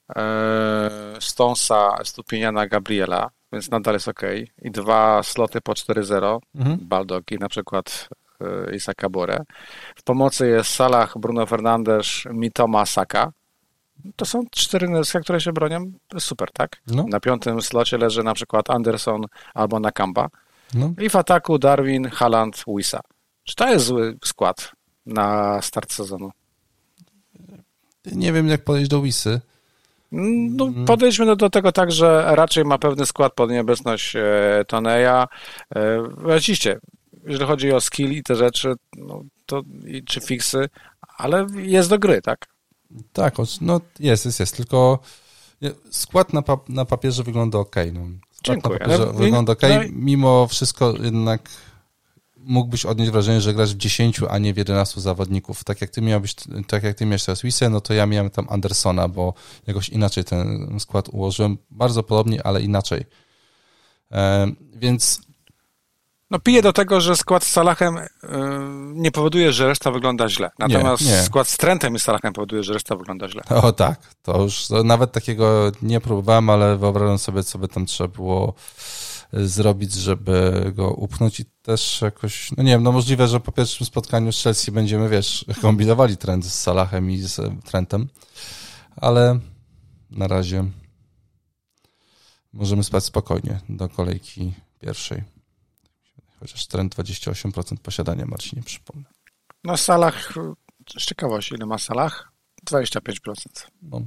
Speaker 2: Stonesa, Stupiniana, Gabriela, więc nadal jest ok. I dwa sloty po cztery zero, mhm. Baldock i na przykład Isaka Borę. W pomocy jest Salah, Bruno Fernandes, Mitoma, Saka. To są cztery nazwiska, które się bronią. Super, tak? No. Na piątym slocie leży na przykład Anderson albo Nakamba. No. I w ataku Darwin, Haaland, Wissa. Czy to jest zły skład na start sezonu?
Speaker 1: Nie wiem, jak podejść do Wissy.
Speaker 2: No, podejdźmy do, do tego tak, że raczej ma pewny skład pod nieobecność e, Toneja. E, oczywiście, jeżeli chodzi o skill i te rzeczy, no, to, i, czy fixy, ale jest do gry, tak?
Speaker 1: Tak, no jest, jest, jest, tylko skład na, pap- na papierze wygląda ok. No. Skład
Speaker 2: Dziękuję.
Speaker 1: na papierze
Speaker 2: ale,
Speaker 1: wygląda ok,
Speaker 2: no,
Speaker 1: mimo wszystko jednak mógłbyś odnieść wrażenie, że grasz w dziesięciu, a nie w jedenastu zawodników. Tak jak ty miałbyś, tak jak ty miałeś teraz Wisę, no to ja miałem tam Andersona, bo jakoś inaczej ten skład ułożyłem. Bardzo podobnie, ale inaczej. E, więc...
Speaker 2: No piję do tego, że skład z Salahem yy, nie powoduje, że reszta wygląda źle. Natomiast nie, nie. skład z Trentem i Salahem powoduje, że reszta wygląda źle.
Speaker 1: O tak, to już to nawet takiego nie próbowałem, ale wyobrażam sobie, co by tam trzeba było zrobić, żeby go upchnąć i też jakoś, no nie wiem, no możliwe, że po pierwszym spotkaniu z Chelsea będziemy, wiesz, kombinowali Trent z Salahem i z Trentem, ale na razie możemy spać spokojnie do kolejki pierwszej. Chociaż Trent dwadzieścia osiem procent posiadania, Marcinie, przypomnę.
Speaker 2: No Salah, z ciekawości, ile ma Salah? dwadzieścia pięć procent. No.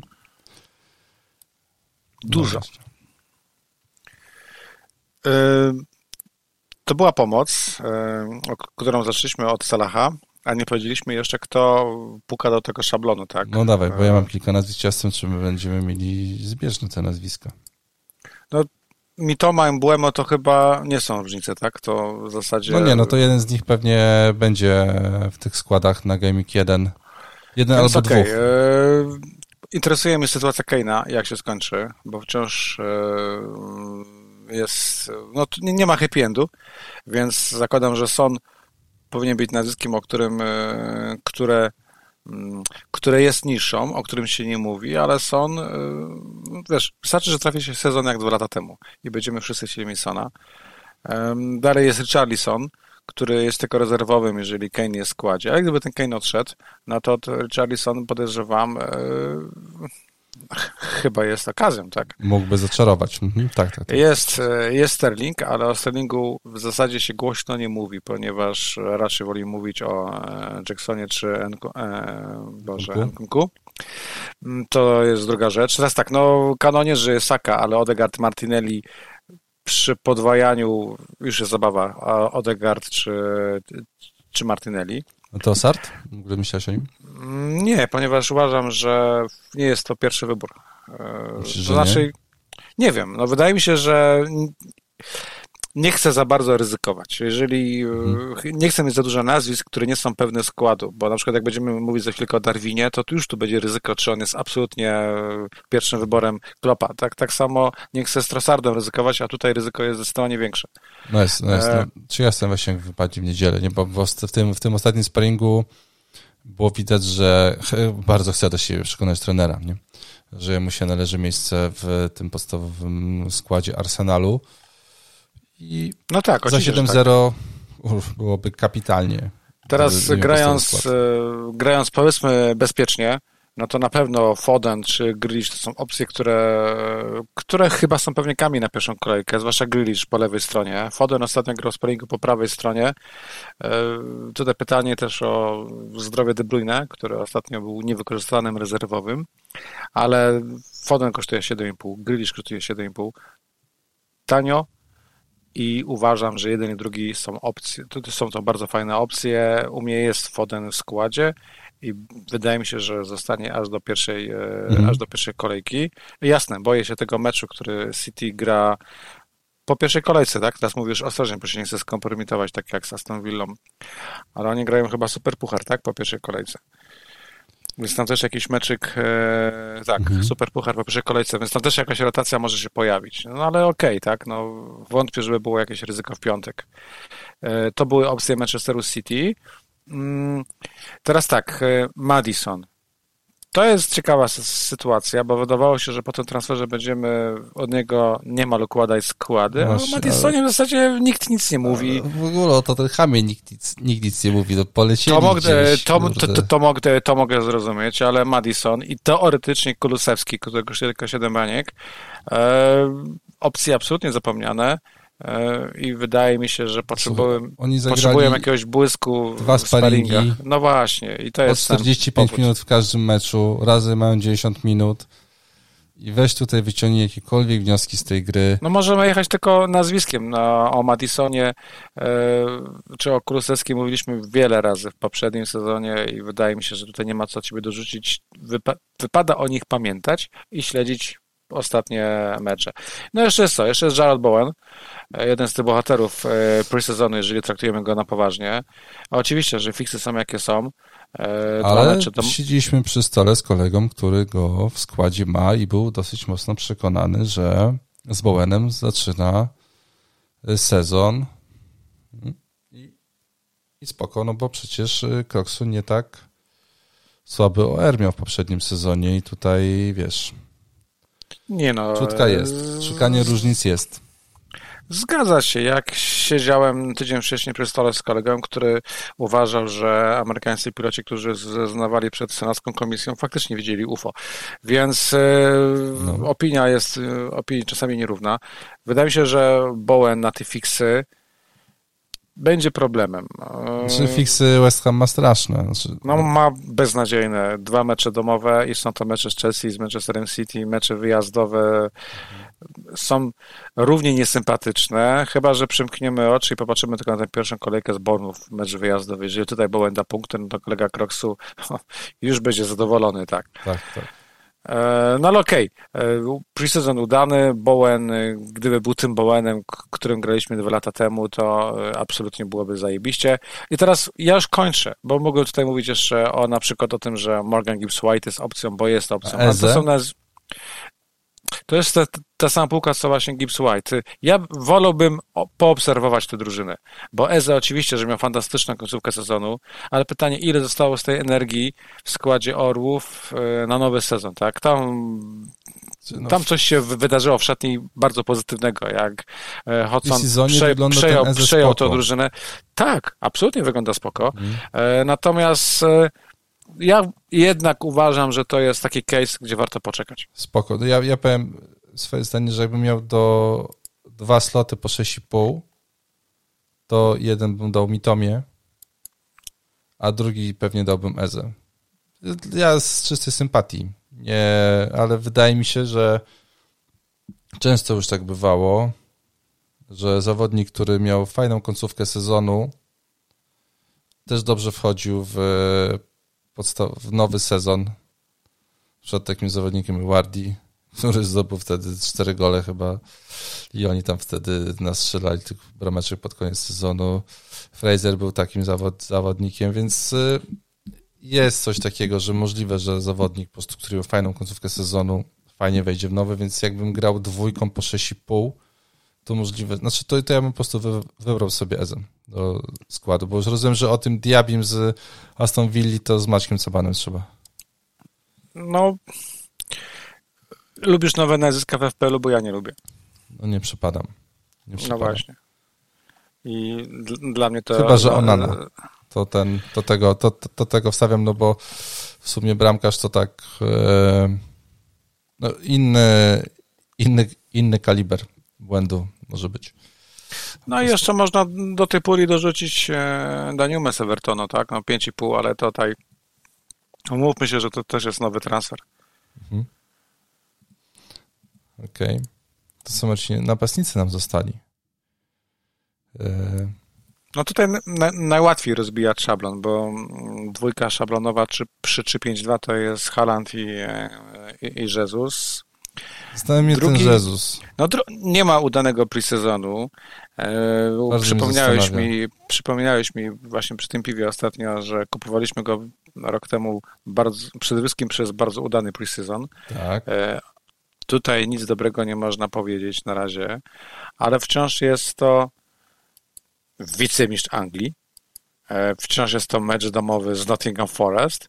Speaker 2: Dużo. No to była pomoc, którą zaczęliśmy od Salaha, a nie powiedzieliśmy jeszcze, kto puka do tego szablonu, tak?
Speaker 1: No dawaj, bo ja mam kilka nazwisk, jestem, czy my będziemy mieli zbieżne te nazwiska.
Speaker 2: No Mitoma, Mbeumo to chyba nie są różnice, tak? To w zasadzie...
Speaker 1: No nie, no to jeden z nich pewnie będzie w tych składach na Game Week jeden. Jeden Więc albo okay. dwóch.
Speaker 2: Interesuje mnie sytuacja Kane'a, jak się skończy, bo wciąż jest... No nie ma happy endu, więc zakładam, że Son powinien być nazwiskiem, o którym, które, które jest niszą, o którym się nie mówi, ale Son, wiesz, wystarczy, że trafi się sezon jak dwa lata temu i będziemy wszyscy chcieli mieć Sona. Dalej jest Richarlison, który jest tylko rezerwowym, jeżeli Kane jest w składzie, ale gdyby ten Kane odszedł, no to Richarlison, podejrzewam, chyba jest okazją, tak?
Speaker 1: Mógłby zaczarować. Mhm, tak, tak, tak.
Speaker 2: Jest, jest Sterling, ale o Sterlingu w zasadzie się głośno nie mówi, ponieważ raczej woli mówić o Jacksonie czy Enku, e, Boże, Nkunku. To jest druga rzecz. Teraz tak, no kanonierzy Saka, ale Odegaard, Martinelli przy podwajaniu już jest zabawa, a Odegaard czy, czy Martinelli.
Speaker 1: A to Sart? W ogóle myślałeś o nim?
Speaker 2: Nie, ponieważ uważam, że nie jest to pierwszy wybór.
Speaker 1: Myślisz,
Speaker 2: to znaczy, nie? nie wiem, no wydaje mi się, że nie chcę za bardzo ryzykować. Jeżeli hmm. nie chcę mieć za dużo nazwisk, które nie są pewne składu, bo na przykład jak będziemy mówić za chwilkę o Darwinie, to tu już tu będzie ryzyko, czy on jest absolutnie pierwszym wyborem Kloppa. Tak, tak samo nie chcę z Trossardem ryzykować, a tutaj ryzyko jest zdecydowanie większe.
Speaker 1: No jest, no jest. No, czy ja jestem właśnie w wypadku w niedzielę, nie? Bo w tym, w tym ostatnim sparingu było widać, że bardzo chce do siebie przekonać trenera, nie? Że mu się należy miejsce w tym podstawowym składzie Arsenalu. I
Speaker 2: no tak,
Speaker 1: za siedem zero tak. byłoby kapitalnie.
Speaker 2: Teraz grając, grając powiedzmy bezpiecznie, no to na pewno Foden czy Grealish to są opcje, które, które chyba są pewnikami na pierwszą kolejkę, zwłaszcza Grealish po lewej stronie. Foden ostatnio grał w sparingu po prawej stronie. Tutaj pytanie też o zdrowie De Bruyne, który ostatnio był niewykorzystanym rezerwowym, ale Foden kosztuje siedem i pół, Grealish kosztuje siedem i pół. Tanio. I uważam, że jeden i drugi są opcje, to są to bardzo fajne opcje. U mnie jest Foden w składzie i wydaje mi się, że zostanie aż do pierwszej, mhm. aż do pierwszej kolejki. Jasne, boję się tego meczu, który City gra po pierwszej kolejce, tak? Teraz mówisz ostrożnie, bo się nie chcę skompromitować, tak jak z Aston Villą. Ale oni grają chyba super puchar, tak? Po pierwszej kolejce. Więc tam też jakiś meczyk, e, tak, mhm. super puchar po pierwszej kolejce, więc tam też jakaś rotacja może się pojawić. No ale okej, okay, tak, no wątpię, żeby było jakieś ryzyko w piątek. E, to były opcje Manchesteru City. Mm, teraz tak, e, Maddison. To jest ciekawa sytuacja, bo wydawało się, że po tym transferze będziemy od niego niemal układać składy, a o Maddisonie ale... w zasadzie nikt nic nie mówi.
Speaker 1: W ogóle o Tottenhamie nikt nic, nikt nic nie mówi, to polecieli
Speaker 2: to mogę, gdzieś, to, to, to, to, mogę, to mogę zrozumieć, ale Maddison i teoretycznie Kulusewski, który kosztuje tylko siedem baniek, e, opcje absolutnie zapomniane. I wydaje mi się, że potrzebują, potrzebują jakiegoś błysku
Speaker 1: dwa
Speaker 2: w sparingach. No właśnie. I to jest
Speaker 1: po czterdzieści pięć minut w każdym meczu, razy mają dziewięćdziesiąt minut i weź tutaj wyciągnij jakiekolwiek wnioski z tej gry.
Speaker 2: No możemy jechać tylko nazwiskiem. No, o Maddisonie e, czy o Kulusewskim mówiliśmy wiele razy w poprzednim sezonie i wydaje mi się, że tutaj nie ma co ciebie dorzucić. Wypa- wypada o nich pamiętać i śledzić ostatnie mecze. No jeszcze jest co? Jeszcze jest Jarrett Bowen, jeden z tych bohaterów pre-sezonu, jeżeli traktujemy go na poważnie. A oczywiście, że fiksy są jakie są.
Speaker 1: Ale mecze to... siedzieliśmy przy stole z kolegą, który go w składzie ma i był dosyć mocno przekonany, że z Bowenem zaczyna sezon i, i spoko, no bo przecież Croxu nie tak słaby O R miał w poprzednim sezonie i tutaj, wiesz,
Speaker 2: nie no,
Speaker 1: czutka jest, szukanie różnic jest.
Speaker 2: Zgadza się. Jak siedziałem tydzień wcześniej przy stole z kolegą, który uważał, że amerykańscy piloci, którzy zeznawali przed senacką komisją, faktycznie widzieli U F O. Więc no. opinia jest opinii czasami nierówna. Wydaje mi się, że Bowen na te fiksy będzie problemem.
Speaker 1: Znaczy fiksy West Ham ma straszne. Znaczy...
Speaker 2: No ma beznadziejne. Dwa mecze domowe i są to mecze z Chelsea, z Manchesterem City, mecze wyjazdowe są równie niesympatyczne, chyba że przymkniemy oczy i popatrzymy tylko na tę pierwszą kolejkę z Bournemouth, mecz wyjazdowy. Jeżeli tutaj Bowen da punkty, no to kolega Croxu już będzie zadowolony, tak.
Speaker 1: Tak, tak.
Speaker 2: No ale okej, okay. Pre-season udany, Bowen, gdyby był tym Bowenem, którym graliśmy dwa lata temu, to absolutnie byłoby zajebiście. I teraz ja już kończę, bo mogę tutaj mówić jeszcze o na przykład o tym, że Morgan Gibbs-White jest opcją, bo jest opcją. A to są naz... To jest ta, ta sama półka, co właśnie Gibbs-White. Ja wolałbym poobserwować tę drużynę, bo Eze oczywiście, że miał fantastyczną końcówkę sezonu, ale pytanie, ile zostało z tej energii w składzie Orłów na nowy sezon, tak? Tam, tam coś się wydarzyło w szatni bardzo pozytywnego, jak Hodgson przejął, przejął, przejął tą drużynę. Tak, absolutnie wygląda spoko. Hmm. Natomiast ja jednak uważam, że to jest taki case, gdzie warto poczekać.
Speaker 1: Spoko. Ja, ja powiem swoje zdanie, że jakbym miał do dwa sloty po sześć i pół, to jeden bym dał Mitomie, a drugi pewnie dałbym Eze. Ja z czystej sympatii. Nie, ale wydaje mi się, że często już tak bywało, że zawodnik, który miał fajną końcówkę sezonu, też dobrze wchodził w Podstaw- w nowy sezon. Przed takim zawodnikiem Wardy, który zdobył wtedy cztery gole chyba i oni tam wtedy nastrzelali tych brameczek pod koniec sezonu. Fraser był takim zawod- zawodnikiem, więc jest coś takiego, że możliwe, że zawodnik po prostu, który miał fajną końcówkę sezonu, fajnie wejdzie w nowy, więc jakbym grał dwójką po sześć i pół, to możliwe, znaczy to, to ja bym po prostu wy, wybrał sobie Ezę do składu, bo już rozumiem, że o tym Diabim z Aston Villa to z Maćkiem Cabanem trzeba.
Speaker 2: No, lubisz nowe nazwiska w F P L-u, bo ja nie lubię.
Speaker 1: No nie przypadam. Nie przypadam.
Speaker 2: No właśnie. I d- dla mnie to...
Speaker 1: Chyba, że Onana. To, ten, to, tego, to, to, to tego wstawiam, no bo w sumie bramkarz to tak e, no inny, inny, inny kaliber błędu może być.
Speaker 2: No i jeszcze można do tej puli dorzucić Daniumę z Evertonu, tak? No pięć i pół, ale to tutaj umówmy się, że to też jest nowy transfer. Mhm.
Speaker 1: Okej. Okay. To są właśnie napastnicy nam zostali. Yy...
Speaker 2: No tutaj na, najłatwiej rozbijać szablon, bo dwójka szablonowa czy, przy trzy pięć dwa to jest Haaland i, i, i Jesus.
Speaker 1: Zastanawiam mnie ten Jezus.
Speaker 2: No dru- nie ma udanego pre-sezonu. E, przypomniałeś mi, przypomniałeś mi właśnie przy tym piwie ostatnio, że kupowaliśmy go rok temu bardzo, przede wszystkim przez bardzo udany pre-sezon.
Speaker 1: Tak.
Speaker 2: E, tutaj nic dobrego nie można powiedzieć na razie, ale wciąż jest to wicemistrz Anglii. E, wciąż jest to mecz domowy z Nottingham Forest.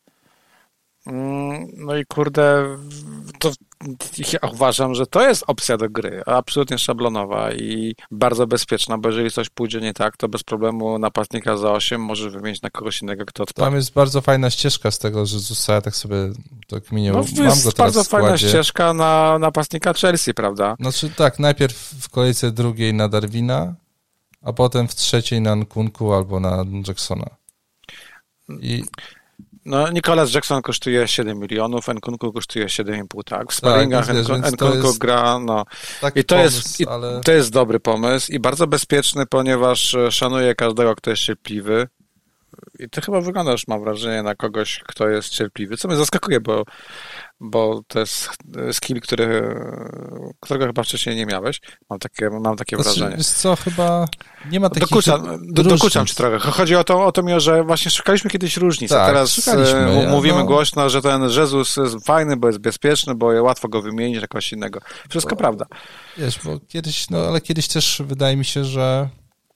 Speaker 2: No i kurde, to ja uważam, że to jest opcja do gry, absolutnie szablonowa i bardzo bezpieczna, bo jeżeli coś pójdzie nie tak, to bez problemu napastnika za osiem możesz wymienić na kogoś innego, kto odpadnie.
Speaker 1: Tam jest bardzo fajna ścieżka z tego, że Zusa, ja tak sobie to kminię,
Speaker 2: no,
Speaker 1: mam go teraz
Speaker 2: jest bardzo fajna ścieżka na napastnika Chelsea, prawda?
Speaker 1: Znaczy tak, najpierw w kolejce drugiej na Darwina, a potem w trzeciej na Nkunku albo na Jacksona. I...
Speaker 2: No, Nicholas Jackson kosztuje siedem milionów, Nkunku kosztuje siedem i pół, tak? W sparingach tak, Nkunku gra, no. I to pomysł, jest, ale... to jest dobry pomysł i bardzo bezpieczny, ponieważ szanuje każdego, kto jest cierpliwy. i ty chyba wyglądasz, mam wrażenie, na kogoś, kto jest cierpliwy, co mnie zaskakuje, bo, bo to jest skill, który, którego chyba wcześniej nie miałeś. Mam takie, mam takie
Speaker 1: znaczy,
Speaker 2: wrażenie.
Speaker 1: Wiesz co, chyba nie ma takich
Speaker 2: Dokuczam, do, dokuczam ci trochę. Chodzi o to, o to, że właśnie szukaliśmy kiedyś różnic, tak, a teraz szukaliśmy, ja, mówimy no... głośno, że ten Jezus jest fajny, bo jest bezpieczny, bo łatwo go wymienić na kogoś innego. Wszystko bo, prawda.
Speaker 1: Wiesz, bo kiedyś, no ale kiedyś też wydaje mi się, że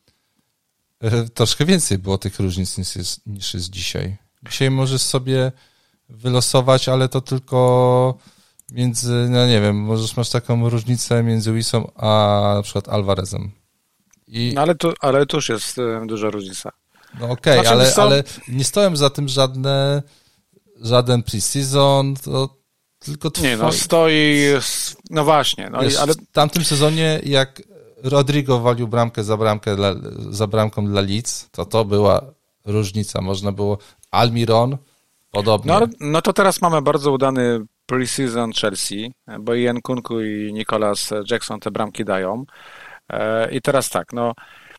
Speaker 1: troszkę więcej było tych różnic niż jest, niż jest dzisiaj. Dzisiaj możesz sobie wylosować, ale to tylko między, no nie wiem, możesz masz taką różnicę między Wilsą a na przykład Alvarezem. I...
Speaker 2: No ale tu, ale tu już jest duża różnica.
Speaker 1: No okej, okay, znaczy, ale, ale nie stoją za tym żadne żaden pre-season, to tylko twoi...
Speaker 2: Nie, no stoi, no właśnie. No
Speaker 1: Wiesz,
Speaker 2: i, ale...
Speaker 1: w tamtym sezonie, jak Rodrigo walił bramkę za, bramkę dla, za bramką dla Leeds, to to była różnica. Można było Almiron, podobnie.
Speaker 2: No, no to teraz mamy bardzo udany pre-season Chelsea, bo i Nkunku i Nicolas Jackson te bramki dają. I teraz tak, no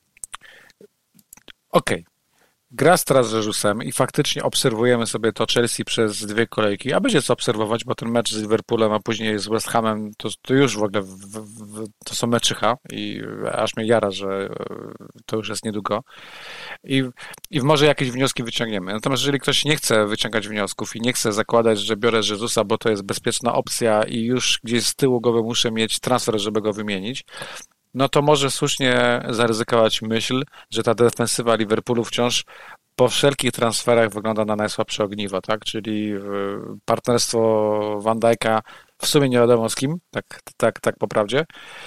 Speaker 2: okej, okay. Gra teraz z Jezusem i faktycznie obserwujemy sobie to Chelsea przez dwie kolejki, a będzie co obserwować, bo ten mecz z Liverpoolem, a później z West Hamem, to, to już w ogóle w, w, to są meczycha i aż mnie jara, że to już jest niedługo i, i może jakieś wnioski wyciągniemy. Natomiast jeżeli ktoś nie chce wyciągać wniosków i nie chce zakładać, że biorę Jezusa, bo to jest bezpieczna opcja i już gdzieś z tyłu głowy muszę mieć transfer, żeby go wymienić, no to może słusznie zaryzykować myśl, że ta defensywa Liverpoolu wciąż po wszelkich transferach wygląda na najsłabsze ogniwo, tak? Czyli partnerstwo Van Dijk'a w sumie nie wiadomo z kim, tak, tak, tak po prawdzie.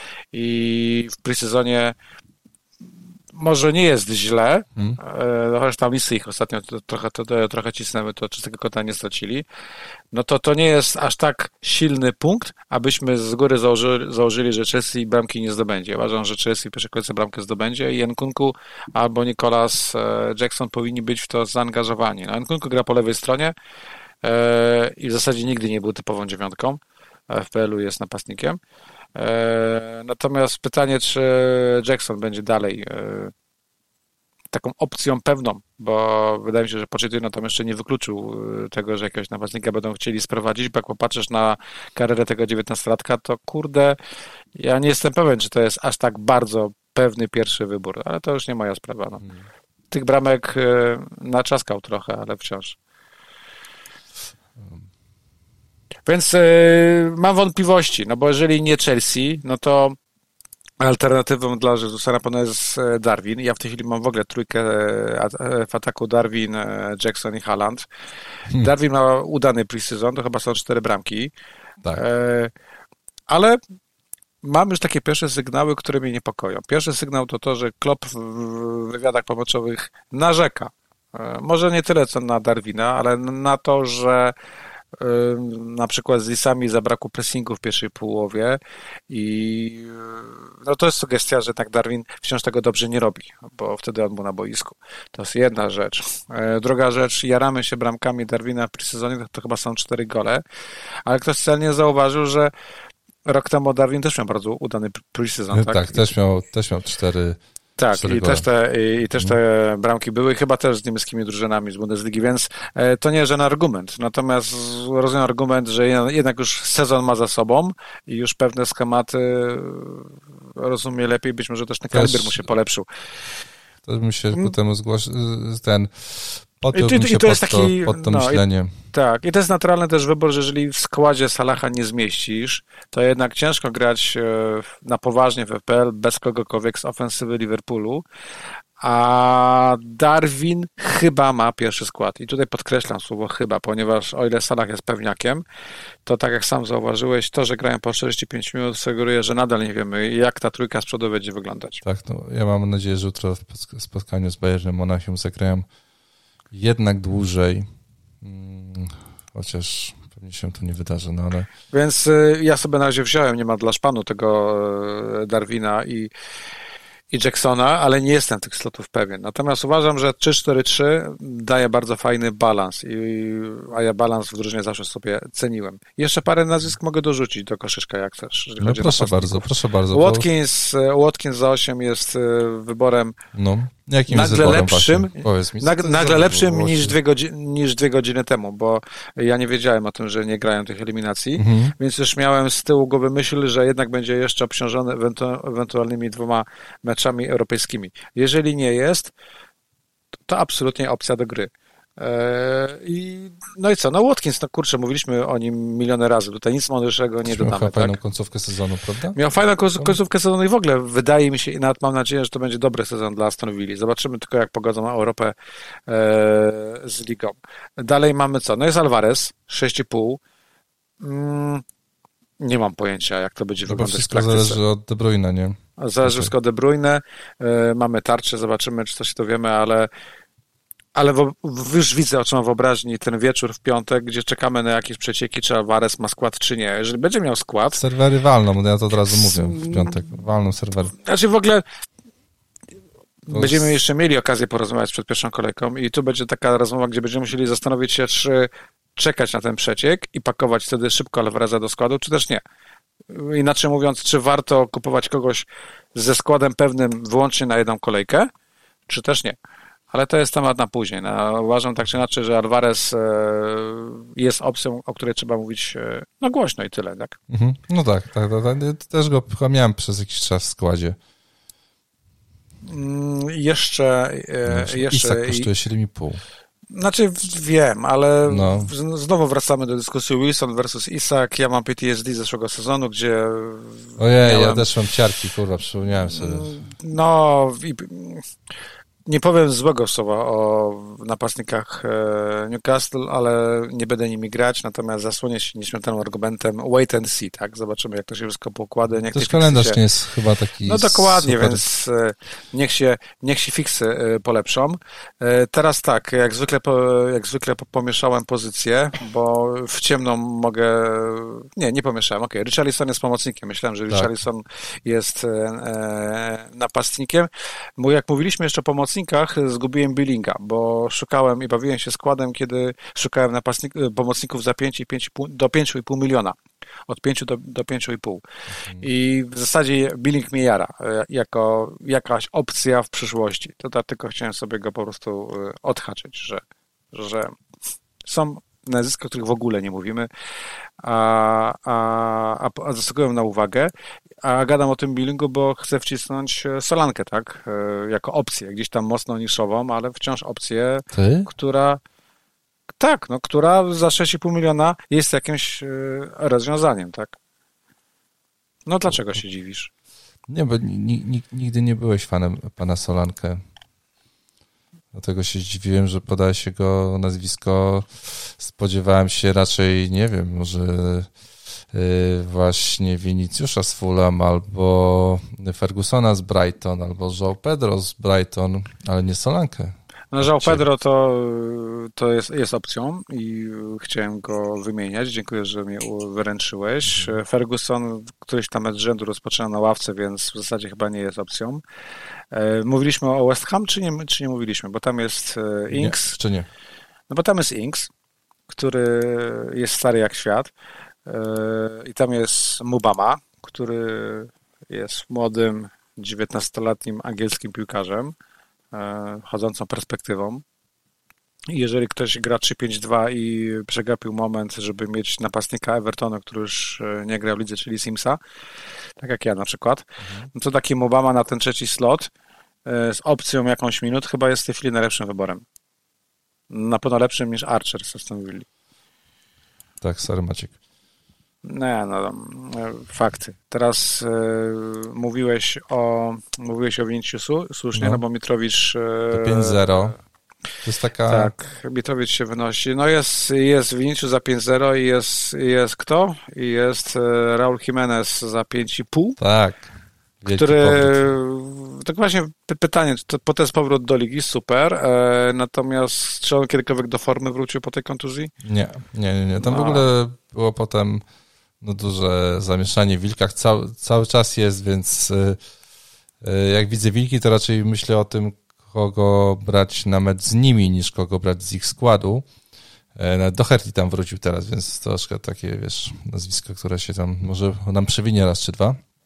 Speaker 2: I w pre-sezonie może nie jest źle, hmm. chociaż tam listy ich ostatnio to, trochę, to, to, trochę cisnęły, to czystego kota nie stracili, no to to nie jest aż tak silny punkt, abyśmy z góry założyli, założyli że Chelsea bramki nie zdobędzie. Uważam, że Chelsea w pierwszej kolejce bramkę zdobędzie i Nkunku albo Nicolas Jackson powinni być w to zaangażowani. No, Nkunku gra po lewej stronie i w zasadzie nigdy nie był typową dziewiątką. W P L u jest napastnikiem. Natomiast pytanie, czy Jackson będzie dalej taką opcją pewną, bo wydaje mi się, że Pochettino tam jeszcze nie wykluczył tego, że jakiegoś napastnika będą chcieli sprowadzić, bo jak popatrzysz na karierę tego dziewiętnastolatka, to kurde, ja nie jestem pewien, czy to jest aż tak bardzo pewny pierwszy wybór, ale to już nie moja sprawa. No. Tych bramek naczaskał trochę, ale wciąż. Więc yy, mam wątpliwości, no bo jeżeli nie Chelsea, no to alternatywą dla Jezusa na pewno jest Darwin. Ja w tej chwili mam w ogóle trójkę w ataku Darwin, Jackson i Haaland. Hmm. Darwin ma udany pre-season, to chyba są cztery bramki.
Speaker 1: Tak.
Speaker 2: E, ale mam już takie pierwsze sygnały, które mnie niepokoją. Pierwszy sygnał to to, że Klopp w wywiadach pomoczowych narzeka. E, może nie tyle co na Darwina, ale na to, że na przykład z Lisami zabrakło pressingu w pierwszej połowie i no to jest sugestia, że tak Darwin wciąż tego dobrze nie robi, bo wtedy on był na boisku. To jest jedna rzecz. Druga rzecz, jaramy się bramkami Darwina w pre-sezonie, to, to chyba są cztery gole, ale ktoś celnie zauważył, że rok temu Darwin też miał bardzo udany pre-sezon.
Speaker 1: Tak, tak też miał, też miał cztery
Speaker 2: Tak, i też, te, i też te bramki były, chyba też z niemieckimi drużynami z Bundesligi, więc to nie jest żaden argument. Natomiast rozumiem argument, że jednak już sezon ma za sobą i już pewne schematy rozumie lepiej, być może też ten kaliber mu się polepszył.
Speaker 1: To bym się ku temu zgłosił, ten podjąłbym
Speaker 2: I, i,
Speaker 1: się
Speaker 2: i to
Speaker 1: pod,
Speaker 2: jest taki,
Speaker 1: to, pod to
Speaker 2: no,
Speaker 1: myślenie.
Speaker 2: I, tak, i to jest naturalny też wybór, że jeżeli w składzie Salaha nie zmieścisz, to jednak ciężko grać na poważnie w F P L bez kogokolwiek z ofensywy Liverpoolu, a Darwin chyba ma pierwszy skład. I tutaj podkreślam słowo chyba, ponieważ o ile Salah jest pewniakiem, to tak jak sam zauważyłeś, to, że grają po czterdzieści pięć minut sugeruje, że nadal nie wiemy, jak ta trójka z przodu będzie wyglądać.
Speaker 1: Tak, no, ja mam nadzieję, że jutro w spotkaniu z Bayernem Monachium zagrają jednak dłużej, chociaż pewnie się to nie wydarzy, no ale...
Speaker 2: Więc y, ja sobie na razie wziąłem niemal dla szpanu tego y, Darwina i, i Jacksona, ale nie jestem tych slotów pewien. Natomiast uważam, że trzy cztery trzy daje bardzo fajny balans, i, a ja balans w drużynie zawsze sobie ceniłem. Jeszcze parę nazwisk mogę dorzucić do koszyczka, jak chcesz.
Speaker 1: No proszę bardzo, proszę bardzo.
Speaker 2: Watkins, bo... Watkins za osiem jest wyborem
Speaker 1: no. Jakim
Speaker 2: nagle lepszym,
Speaker 1: Powiedz mi,
Speaker 2: nagle, nagle lepszym niż dwie, godziny, niż dwie godziny temu, bo ja nie wiedziałem o tym, że nie grają tych eliminacji, mhm. więc już miałem z tyłu głowy myśl, że jednak będzie jeszcze obciążony ewentu- ewentualnymi dwoma meczami europejskimi. Jeżeli nie jest, to absolutnie opcja do gry. I, no i co, no Watkins, no kurczę, mówiliśmy o nim miliony razy, tutaj nic mądrzejszego nie dodamy.
Speaker 1: Miał fajną
Speaker 2: tak?
Speaker 1: końcówkę sezonu, prawda?
Speaker 2: Miał fajną końcówkę sezonu i w ogóle wydaje mi się i nawet mam nadzieję, że to będzie dobry sezon dla Aston Villa. Zobaczymy tylko, jak pogodzą Europę e, z ligą. Dalej mamy co? No jest Alvarez, sześć i pół. Mm, nie mam pojęcia, jak to będzie
Speaker 1: to
Speaker 2: wyglądać
Speaker 1: w praktyce. Wszystko zależy od De Bruyne, nie?
Speaker 2: Zależy wszystko od De Bruyne. E, mamy tarczę, zobaczymy, czy coś to wiemy, ale Ale w, w, już widzę oczyma wyobraźni ten wieczór w piątek, gdzie czekamy na jakieś przecieki, czy Alvarez ma skład, czy nie. Jeżeli będzie miał skład...
Speaker 1: Serwery walną, ja to od razu mówię w piątek. Walną serwery.
Speaker 2: Znaczy w ogóle to będziemy jest... jeszcze mieli okazję porozmawiać przed pierwszą kolejką i tu będzie taka rozmowa, gdzie będziemy musieli zastanowić się, czy czekać na ten przeciek i pakować wtedy szybko Alvareza do składu, czy też nie. Inaczej mówiąc, czy warto kupować kogoś ze składem pewnym wyłącznie na jedną kolejkę, czy też nie. Ale to jest temat na później. No, uważam tak czy inaczej, że Alvarez e, jest opcją, o której trzeba mówić e, no głośno i tyle, tak?
Speaker 1: Mhm. No tak, tak, tak, tak. Też go miałem przez jakiś czas w składzie.
Speaker 2: Mm, jeszcze... E, jeszcze
Speaker 1: Isak kosztuje siedem i pół.
Speaker 2: Znaczy wiem, ale
Speaker 1: no.
Speaker 2: znowu wracamy do dyskusji Wilson versus Isak. Ja mam P T S D z zeszłego sezonu, gdzie...
Speaker 1: Ojej, miałem... ja też mam ciarki, kurwa, przypomniałem sobie.
Speaker 2: No... I... Nie powiem złego słowa o napastnikach Newcastle, ale nie będę nimi grać, natomiast zasłonię się nieśmiertelnym argumentem wait and see, tak? Zobaczymy, jak to się wszystko pokłada.
Speaker 1: Też kalendarz się... nie jest chyba taki
Speaker 2: No dokładnie,
Speaker 1: super.
Speaker 2: Więc niech się, niech się fiksy polepszą. Teraz tak, jak zwykle, jak zwykle pomieszałem pozycje, bo w ciemną mogę... Nie, nie pomieszałem, okej. Okay. Richarlison jest pomocnikiem. Myślałem, że Richarlison tak. jest napastnikiem. Bo jak mówiliśmy jeszcze o pomocnikach, zgubiłem Billinga, bo szukałem i bawiłem się składem, kiedy szukałem napastnik, pomocników za pięć i pięć do pięć i pół miliona. Od pięć do, do pięć i pół. Mhm. I w zasadzie Billing mnie jara jako jakaś opcja w przyszłości. To tak tylko chciałem sobie go po prostu odhaczyć, że, że są nazwiska, o których w ogóle nie mówimy, a, a, a zasługują na uwagę. A gadam o tym Billingu, bo chcę wcisnąć Solankę, tak? Jako opcję, gdzieś tam mocno niszową, ale wciąż opcję,
Speaker 1: Ty?
Speaker 2: która tak, no, która za sześć i pół miliona jest jakimś rozwiązaniem, tak? No dlaczego się dziwisz?
Speaker 1: Nie, bo nigdy nie byłeś fanem pana Solankę. Dlatego się zdziwiłem, że podaje się go nazwisko. Spodziewałem się raczej, nie wiem, może yy, właśnie Vinicjusza z Fulham, albo Fergusona z Brighton, albo João Pedro z Brighton, ale nie Solankę.
Speaker 2: No, João Pedro to, to jest, jest opcją i chciałem go wymieniać. Dziękuję, że mnie wyręczyłeś. Ferguson któryś tam mecz rzędu rozpoczyna na ławce, więc w zasadzie chyba nie jest opcją. Mówiliśmy o West Ham, czy nie, czy nie mówiliśmy? Bo tam jest Ings.
Speaker 1: Nie, czy nie?
Speaker 2: No bo tam jest Ings, który jest stary jak świat. I tam jest Mubama, który jest młodym, dziewiętnastoletnim angielskim piłkarzem, chodzącą perspektywą. Jeżeli ktoś gra trzy pięć dwa i przegapił moment, żeby mieć napastnika Evertonu, który już nie gra w lidze, czyli Simsa, tak jak ja na przykład, no to taki Mubama na ten trzeci slot z opcją jakąś minut chyba jest w tej chwili najlepszym wyborem. Na pewno lepszym niż Archer z Aston Villa.
Speaker 1: Tak, sorry Maciek.
Speaker 2: Nie, no, fakty. Teraz e, mówiłeś o mówiłeś o Viniciusu, słusznie, no, no bo Mitrowicz... E,
Speaker 1: to pięć zero. To jest taka...
Speaker 2: Tak, Mitrowicz się wynosi. No jest, jest Vinicius za pięć zero i jest, jest kto? I jest e, Raul Jimenez za pięć i pół.
Speaker 1: Tak.
Speaker 2: Który... Powrót. Tak właśnie pytanie, czy to, to jest powrót do ligi, super, e, natomiast czy on kiedykolwiek do formy wrócił po tej kontuzji?
Speaker 1: Nie, nie, nie. nie. Tam no. w ogóle było potem no, duże zamieszanie w Wilkach. Cały, cały czas jest, więc y, y, jak widzę Wilki, to raczej myślę o tym, kogo brać na mecz z nimi, niż kogo brać z ich składu. Y, Doherty tam wrócił teraz, więc troszkę takie, wiesz, nazwisko, które się tam może nam przewinie raz czy dwa.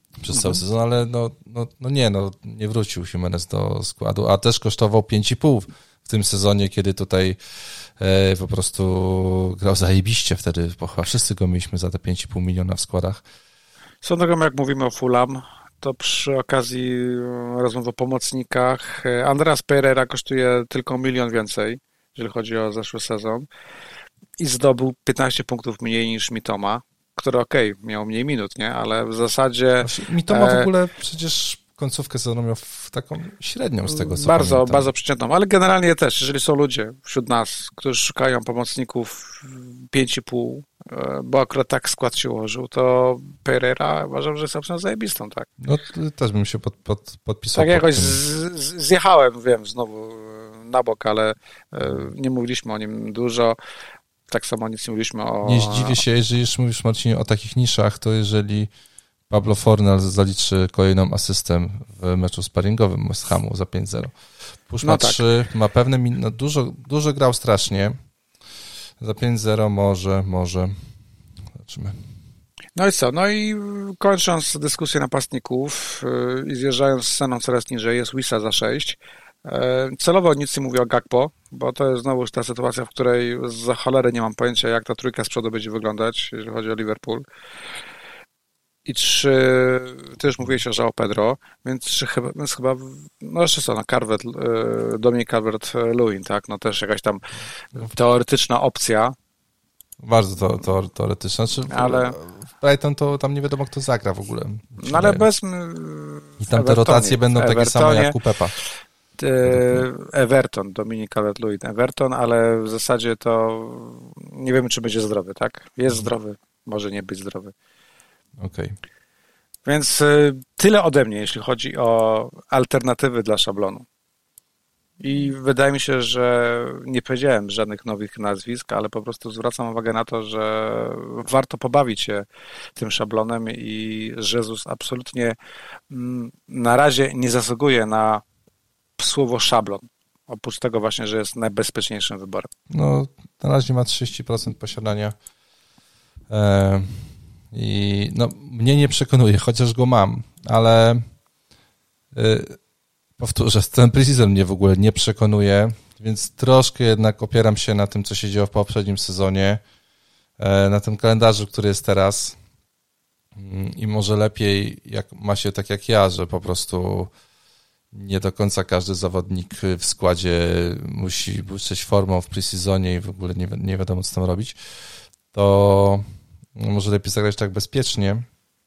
Speaker 1: przez cały mhm. sezon, ale no, no, no nie, no nie wrócił Jimenez do składu, a też kosztował pięć i pół w tym sezonie, kiedy tutaj e, po prostu grał zajebiście wtedy, bo chyba wszyscy go mieliśmy za te pięć i pół miliona w składach.
Speaker 2: Są drogą, jak mówimy o Fulham, to przy okazji rozmów o pomocnikach, Andreas Pereira kosztuje tylko milion więcej, jeżeli chodzi o zeszły sezon i zdobył piętnaście punktów mniej niż Mitoma, który okej, okay, miał mniej minut, nie? Ale w zasadzie...
Speaker 1: Mitoma w ogóle przecież końcówkę sezonu miał w taką średnią z tego, co
Speaker 2: Bardzo,
Speaker 1: pamiętam. Bardzo
Speaker 2: przeciętną, ale generalnie też, jeżeli są ludzie wśród nas, którzy szukają pomocników pięć i pół, bo akurat tak skład się ułożył, to Pereira uważam, że jest opcją zajebistą, tak?
Speaker 1: No też bym się pod, pod, podpisał.
Speaker 2: Tak jakoś z, z, zjechałem, wiem, znowu na bok, ale nie mówiliśmy o nim dużo. Tak samo nic nie mówiliśmy o...
Speaker 1: Nie zdziwię się, jeżeli już mówisz, Marcinie, o takich niszach, to jeżeli Pablo Fornal zaliczy kolejną asystę w meczu sparingowym West Hamu za pięć zero. Push ma no trzy, tak. ma pewne... Min- no dużo, dużo grał strasznie. Za pięć zero może, może. Zobaczymy.
Speaker 2: No i co? No i kończąc dyskusję napastników i zjeżdżając z ceną coraz niżej, jest Wissa za sześć. Celowo nic nie mówię o Gakpo, bo to jest znowu ta sytuacja, w której za cholerę nie mam pojęcia, jak ta trójka z przodu będzie wyglądać, jeżeli chodzi o Liverpool. I trzy, ty już mówiłeś o João Pedro, więc trzy chyba, więc chyba, no jeszcze co, no Calvert, Dominic Calvert-Lewin, tak, no też jakaś tam teoretyczna opcja.
Speaker 1: Bardzo to, to, teoretyczna, czy
Speaker 2: ale
Speaker 1: w Brighton to tam nie wiadomo, kto zagra w ogóle.
Speaker 2: No ale bez...
Speaker 1: I tam te rotacje będą takie same jak u Pepa.
Speaker 2: Everton, Dominic Calvert-Lewin, Everton, ale w zasadzie to nie wiemy, czy będzie zdrowy, tak? Jest zdrowy, może nie być zdrowy.
Speaker 1: Okej. Okay.
Speaker 2: Więc tyle ode mnie, jeśli chodzi o alternatywy dla szablonu. I wydaje mi się, że nie powiedziałem żadnych nowych nazwisk, ale po prostu zwracam uwagę na to, że warto pobawić się tym szablonem i Jezus absolutnie na razie nie zasługuje na słowo szablon. Oprócz tego właśnie, że jest najbezpieczniejszym wyborem.
Speaker 1: No, na razie ma trzydzieści procent posiadania. E, I no, mnie nie przekonuje, chociaż go mam, ale e, powtórzę, ten preseason mnie w ogóle nie przekonuje, więc troszkę jednak opieram się na tym, co się działo w poprzednim sezonie, e, na tym kalendarzu, który jest teraz i może lepiej, jak ma się tak jak ja, że po prostu nie do końca każdy zawodnik w składzie musi błyszczeć formą w preseasonie i w ogóle nie, wi- nie wiadomo, co tam robić, to może lepiej zagrać tak bezpiecznie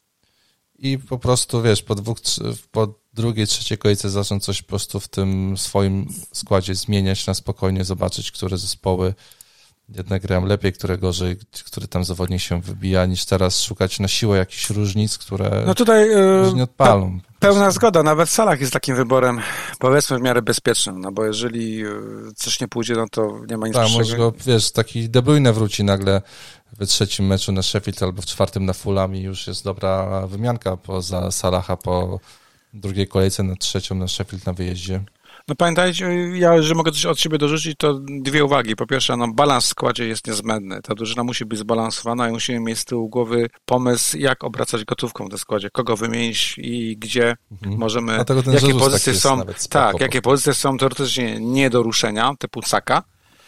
Speaker 1: i po prostu, wiesz, po dwóch, po drugiej, trzeciej kolejce zacząć coś po prostu w tym swoim składzie zmieniać na spokojnie, zobaczyć, które zespoły jednak grają lepiej, które gorzej, który tam zawodnik się wybija, niż teraz szukać na siłę jakichś różnic, które
Speaker 2: no tutaj, yy,
Speaker 1: nie odpalą.
Speaker 2: Pełna zgoda, nawet Salah jest takim wyborem, powiedzmy, w miarę bezpiecznym, no bo jeżeli coś nie pójdzie, no to nie ma nic
Speaker 1: tak, może go, wiesz, taki De Bruyne wróci nagle w trzecim meczu na Sheffield albo w czwartym na Fulham i już jest dobra wymianka poza Salaha po drugiej kolejce na trzecią na Sheffield na wyjeździe.
Speaker 2: No pamiętajcie, ja, że mogę coś od siebie dorzucić, to dwie uwagi. Po pierwsze, no balans w składzie jest niezbędny. Ta drużyna musi być zbalansowana i musimy mieć z tyłu głowy pomysł, jak obracać gotówką w tym składzie, kogo wymienić i gdzie mhm. możemy, jakie pozycje są, tak, jakie pozycje są teoretycznie nie do ruszenia, typu Saka,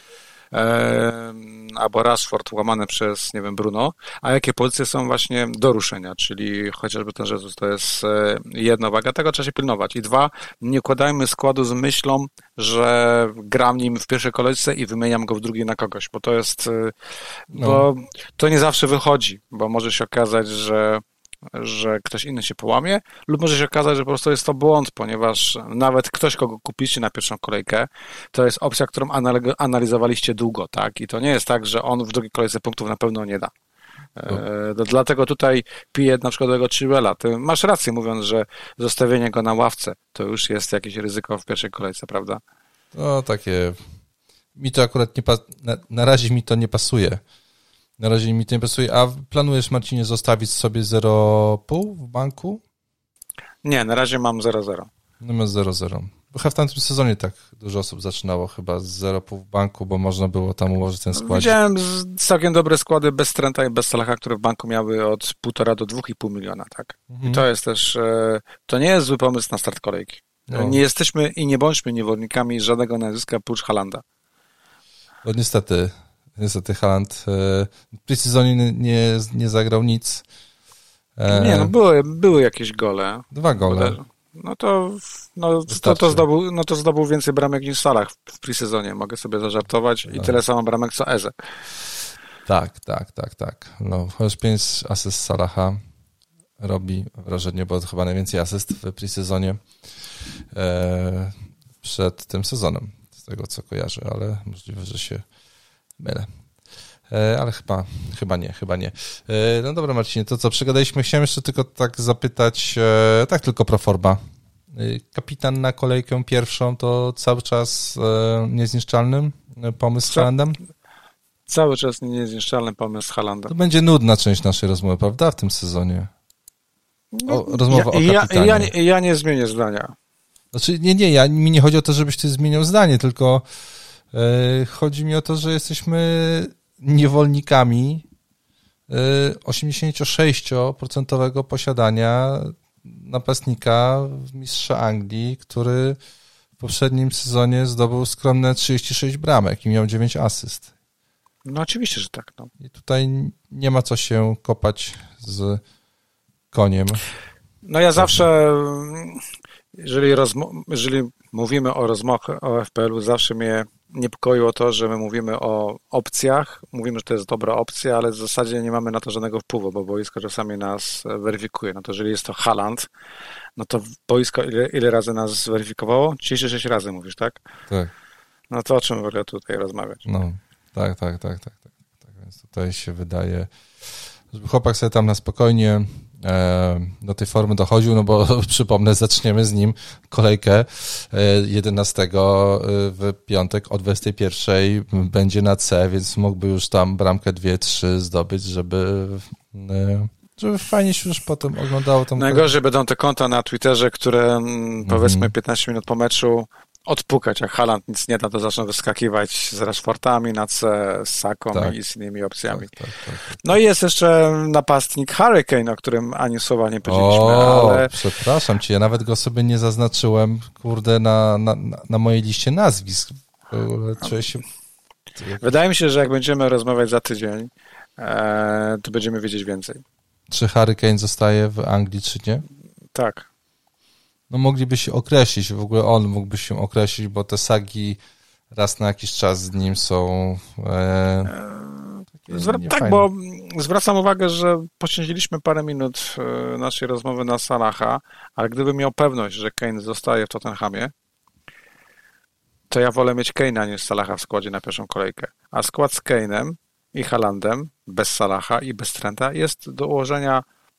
Speaker 2: e, albo Rashford łamane przez, nie wiem, Bruno, a jakie pozycje są właśnie do ruszenia, czyli chociażby ten Jezus, to jest jedna uwaga, tego trzeba się pilnować. I dwa, nie układajmy składu z myślą, że gram nim w pierwszej kolejce i wymieniam go w drugiej na kogoś, bo to jest, no. bo to nie zawsze wychodzi, bo może się okazać, że że ktoś inny się połamie, lub może się okazać, że po prostu jest to błąd, ponieważ nawet ktoś, kogo kupicie na pierwszą kolejkę, to jest opcja, którą analizowaliście długo, tak? I to nie jest tak, że on w drugiej kolejce punktów na pewno nie da. No. E, dlatego tutaj piję na przykład tego Chilwella. Ty masz rację, mówiąc, że zostawienie go na ławce to już jest jakieś ryzyko w pierwszej kolejce, prawda?
Speaker 1: No takie... Mi to akurat nie pas... na, na razie mi to nie pasuje. Na razie mi to nie pasuje. A planujesz, Marcinie, zostawić sobie zero przecinek pięć w banku?
Speaker 2: Nie, na razie mam zero zero.
Speaker 1: No miał zero zero. Bo chyba w tamtym sezonie tak dużo osób zaczynało chyba z zero pół w banku, bo można było tam ułożyć ten skład.
Speaker 2: Widziałem całkiem dobre składy bez Trenta i bez Salaha, które w banku miały od półtora do dwóch i pół miliona, tak? Mhm. I to jest też, to nie jest zły pomysł na start kolejki. No. Nie jesteśmy i nie bądźmy niewolnikami żadnego nazwiska prócz Haalanda.
Speaker 1: No niestety, niestety Haaland w pre-sezonie nie, nie zagrał nic.
Speaker 2: Nie, no były, były jakieś gole.
Speaker 1: Dwa gole.
Speaker 2: No to, no, to, to, zdobył, no to zdobył więcej bramek niż Salah w pre-sezonie. Mogę sobie zażartować i no. tyle samo bramek co Eze.
Speaker 1: Tak, tak, tak, tak. No, chociaż pięć asyst Salaha robi wrażenie, bo to chyba najwięcej asyst w pre-sezonie e, przed tym sezonem, z tego co kojarzę, ale możliwe, że się mylę. E, ale chyba, chyba nie, chyba nie. E, no dobra, Marcinie, to co, przegadaliśmy. Chciałem jeszcze tylko tak zapytać, e, tak tylko pro forma. E, kapitan na kolejkę pierwszą to cały czas e, niezniszczalnym pomysł z Haalandem?
Speaker 2: Cały czas niezniszczalny pomysł z Haalandem.
Speaker 1: To będzie nudna część naszej rozmowy, prawda, w tym sezonie? O, rozmowa
Speaker 2: ja,
Speaker 1: o kapitanie.
Speaker 2: Ja, ja, ja nie zmienię zdania.
Speaker 1: Znaczy, nie, nie, ja, mi nie chodzi o to, żebyś ty zmieniał zdanie, tylko e, chodzi mi o to, że jesteśmy niewolnikami osiemdziesiąt sześć procent posiadania napastnika mistrza Anglii, który w poprzednim sezonie zdobył skromne trzydzieści sześć bramek i miał dziewięć asyst.
Speaker 2: No oczywiście, że tak. No.
Speaker 1: I tutaj nie ma co się kopać z koniem.
Speaker 2: No ja zawsze, jeżeli, rozmo- jeżeli mówimy o rozmowach o F P L u, zawsze mnie niepokoiło to, że my mówimy o opcjach, mówimy, że to jest dobra opcja, ale w zasadzie nie mamy na to żadnego wpływu, bo boisko czasami nas weryfikuje. No to jeżeli jest to Haaland, no to boisko ile, ile razy nas zweryfikowało? trzydzieści sześć razy mówisz, tak?
Speaker 1: Tak.
Speaker 2: No to o czym w ogóle tutaj rozmawiać?
Speaker 1: No, tak, tak, tak, tak, tak. tak. Więc tutaj się wydaje, żeby chłopak sobie tam na spokojnie do tej formy dochodził, no bo przypomnę, zaczniemy z nim kolejkę jedenastego w piątek o dwudziestej pierwszej będzie na C, więc mógłby już tam bramkę dwie trzy zdobyć, żeby żeby fajnie się już potem oglądało tą...
Speaker 2: Najgorzej będą te konta na Twitterze, które powiedzmy piętnaście minut po meczu odpukać, jak Haaland nic nie da, to zaczną wyskakiwać z rashfordami na C, z Saką tak. i z innymi opcjami. Tak, tak, tak, tak. No i jest jeszcze napastnik Harry Kane, o którym ani słowa nie powiedzieliśmy.
Speaker 1: O,
Speaker 2: ale...
Speaker 1: przepraszam cię, ja nawet go sobie nie zaznaczyłem, kurde, na, na, na mojej liście nazwisk. Czuję się...
Speaker 2: Wydaje mi się, że jak będziemy rozmawiać za tydzień, e, to będziemy wiedzieć więcej.
Speaker 1: Czy Harry Kane zostaje w Anglii, czy nie?
Speaker 2: Tak.
Speaker 1: No mogliby się określić, w ogóle on mógłby się określić, bo te sagi raz na jakiś czas z nim są e,
Speaker 2: Zwra- tak, bo zwracam uwagę, że poświęciliśmy parę minut naszej rozmowy na Salaha, ale gdybym miał pewność, że Kane zostaje w Tottenhamie, to ja wolę mieć Kane'a niż Salaha w składzie na pierwszą kolejkę. A skład z Kane'em i Haalandem, bez Salaha i bez Trenta, jest do ułożenia.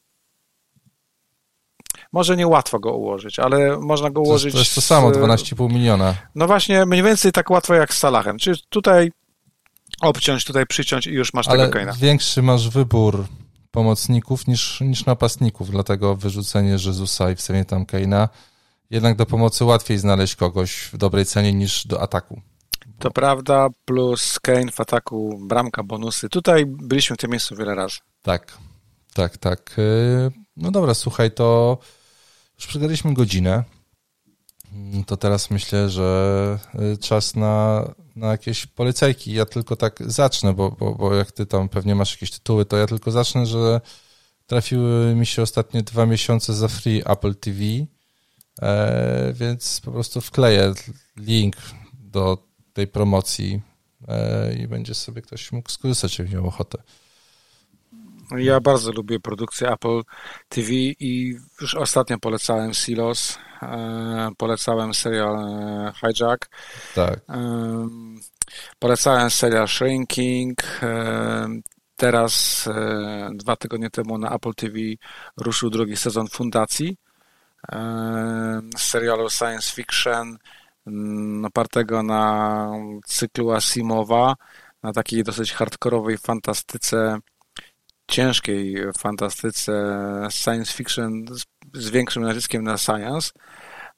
Speaker 2: Może nie łatwo go ułożyć, ale można go ułożyć...
Speaker 1: To jest to, jest to samo, dwanaście i pół miliona.
Speaker 2: No właśnie, mniej więcej tak łatwo jak z Salahem. Czyli tutaj obciąć, tutaj przyciąć i już masz
Speaker 1: ale
Speaker 2: tego Kane'a.
Speaker 1: Ale większy masz wybór pomocników niż, niż napastników, dlatego wyrzucenie Jezusa i wstawienie tam Kane'a, jednak do pomocy łatwiej znaleźć kogoś w dobrej cenie niż do ataku. Bo...
Speaker 2: To prawda, plus Kane w ataku, bramka, bonusy. Tutaj byliśmy w tym miejscu wiele razy.
Speaker 1: Tak, tak, tak. No dobra, słuchaj, to już przegadaliśmy godzinę, to teraz myślę, że czas na, na jakieś polecajki. Ja tylko tak zacznę, bo, bo, bo jak ty tam pewnie masz jakieś tytuły, to ja tylko zacznę, że trafiły mi się ostatnie dwa miesiące za free Apple T V, e, więc po prostu wkleję link do tej promocji e, i będzie sobie ktoś mógł skorzystać, jak miał ochotę.
Speaker 2: Ja bardzo lubię produkcję Apple T V i już ostatnio polecałem Silos, e, polecałem serial e, Hijack,
Speaker 1: tak.
Speaker 2: e, polecałem serial Shrinking, e, teraz e, dwa tygodnie temu na Apple T V ruszył drugi sezon Fundacji, e, serialu science fiction m, opartego na cyklu Asimowa, na takiej dosyć hardkorowej fantastyce, ciężkiej fantastyce science fiction z, z większym naciskiem na science.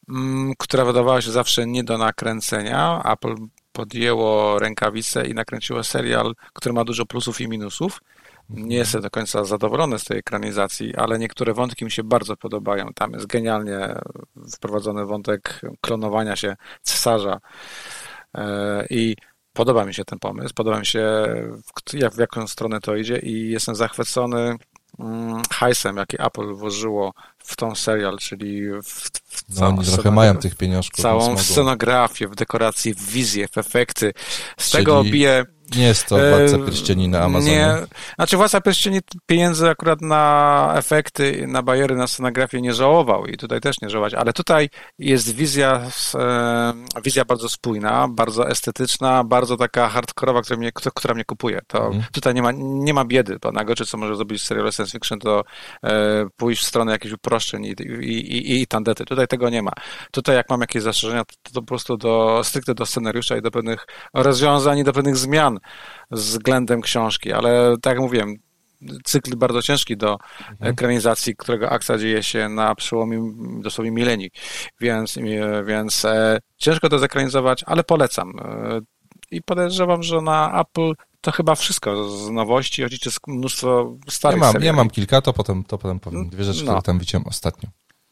Speaker 2: która wydawała się zawsze nie do nakręcenia. Apple podjęło rękawice i nakręciło serial, który ma dużo plusów i minusów. Nie jestem do końca zadowolony z tej ekranizacji, ale niektóre wątki mi się bardzo podobają. Tam jest genialnie wprowadzony wątek klonowania się cesarza i podoba mi się ten pomysł, podoba mi się, jak, w jaką stronę to idzie i jestem zachwycony hajsem, jaki Apple włożyło w tą serial, czyli w, w
Speaker 1: no, oni trochę mają tych pieniążków.
Speaker 2: Całą scenografię, w dekoracje, w wizję, w efekty. Z
Speaker 1: czyli
Speaker 2: tego bije...
Speaker 1: Nie jest to Władca Pierścieni na Amazonie. Nie,
Speaker 2: znaczy Władca Pierścieni pieniędzy akurat na efekty, na bajery, na scenografię nie żałował i tutaj też nie żałować, ale tutaj jest wizja, wizja bardzo spójna, bardzo estetyczna, bardzo taka hardkorowa, która mnie, która mnie kupuje. To mhm. Tutaj nie ma, nie ma biedy, bo najgorsze, co może zrobić serial science fiction, to pójść w stronę jakichś uproszczeń i, i, i, i tandety. Tutaj tego nie ma. Tutaj jak mam jakieś zastrzeżenia, to, to po prostu do, stricte do scenariusza i do pewnych rozwiązań i do pewnych zmian względem książki, ale tak jak mówiłem, cykl bardzo ciężki do mhm. ekranizacji, którego akcja dzieje się na przełomie dosłownie milenii, więc, więc e, ciężko to zekranizować, ale polecam. E, I podejrzewam, że na Apple to chyba wszystko z nowości, oczywiście mnóstwo starych
Speaker 1: ja mam,
Speaker 2: seriali.
Speaker 1: Ja mam kilka, to potem, to potem powiem dwie rzeczy, no. które tam widziałem ostatnio.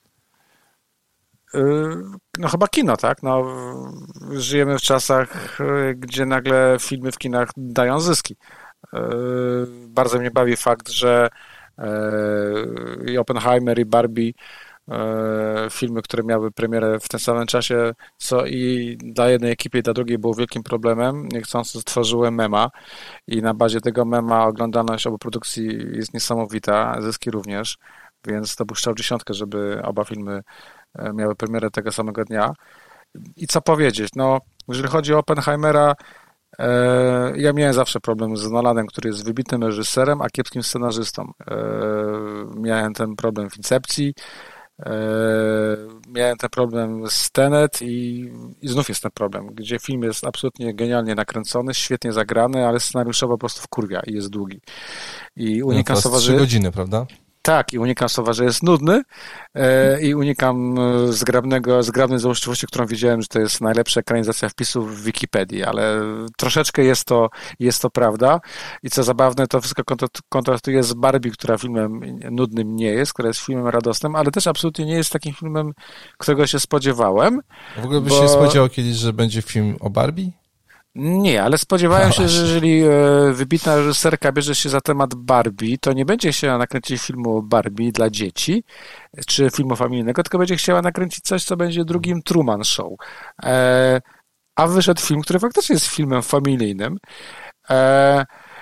Speaker 2: No chyba kino, tak? No, żyjemy w czasach, gdzie nagle filmy w kinach dają zyski. Bardzo mnie bawi fakt, że i Oppenheimer, i Barbie, filmy, które miały premierę w tym samym czasie, co i dla jednej ekipy, i dla drugiej było wielkim problemem. Niechcący stworzyły mema i na bazie tego mema oglądalność obu produkcji jest niesamowita, zyski również, więc to puszczał dziesiątkę, żeby oba filmy miały premierę tego samego dnia. I co powiedzieć? No, jeżeli chodzi o Oppenheimera, e, ja miałem zawsze problem z Nolanem, który jest wybitnym reżyserem, a kiepskim scenarzystą. E, miałem ten problem w Incepcji, e, miałem ten problem z Tenet i, i znów jest ten problem, gdzie film jest absolutnie genialnie nakręcony, świetnie zagrany, ale scenariuszowo po prostu wkurwia i jest długi. I unikam
Speaker 1: no,
Speaker 2: słowa,
Speaker 1: trzy godziny, prawda?
Speaker 2: Tak, i unikam słowa, że jest nudny e, i unikam zgrabnego, zgrabnej złośliwości, którą widziałem, że to jest najlepsza ekranizacja wpisów w Wikipedii, ale troszeczkę jest to, jest to prawda i co zabawne, to wszystko kontrastuje z Barbie, która filmem nudnym nie jest, która jest filmem radosnym, ale też absolutnie nie jest takim filmem, którego się spodziewałem.
Speaker 1: W ogóle byś
Speaker 2: bo...
Speaker 1: się spodziewał kiedyś, że będzie film o Barbie?
Speaker 2: Nie, ale spodziewałem no się, że jeżeli wybitna reżyserka bierze się za temat Barbie, to nie będzie chciała nakręcić filmu o Barbie dla dzieci, czy filmu familijnego, tylko będzie chciała nakręcić coś, co będzie drugim Truman Show. E, a wyszedł film, który faktycznie jest filmem familijnym. E,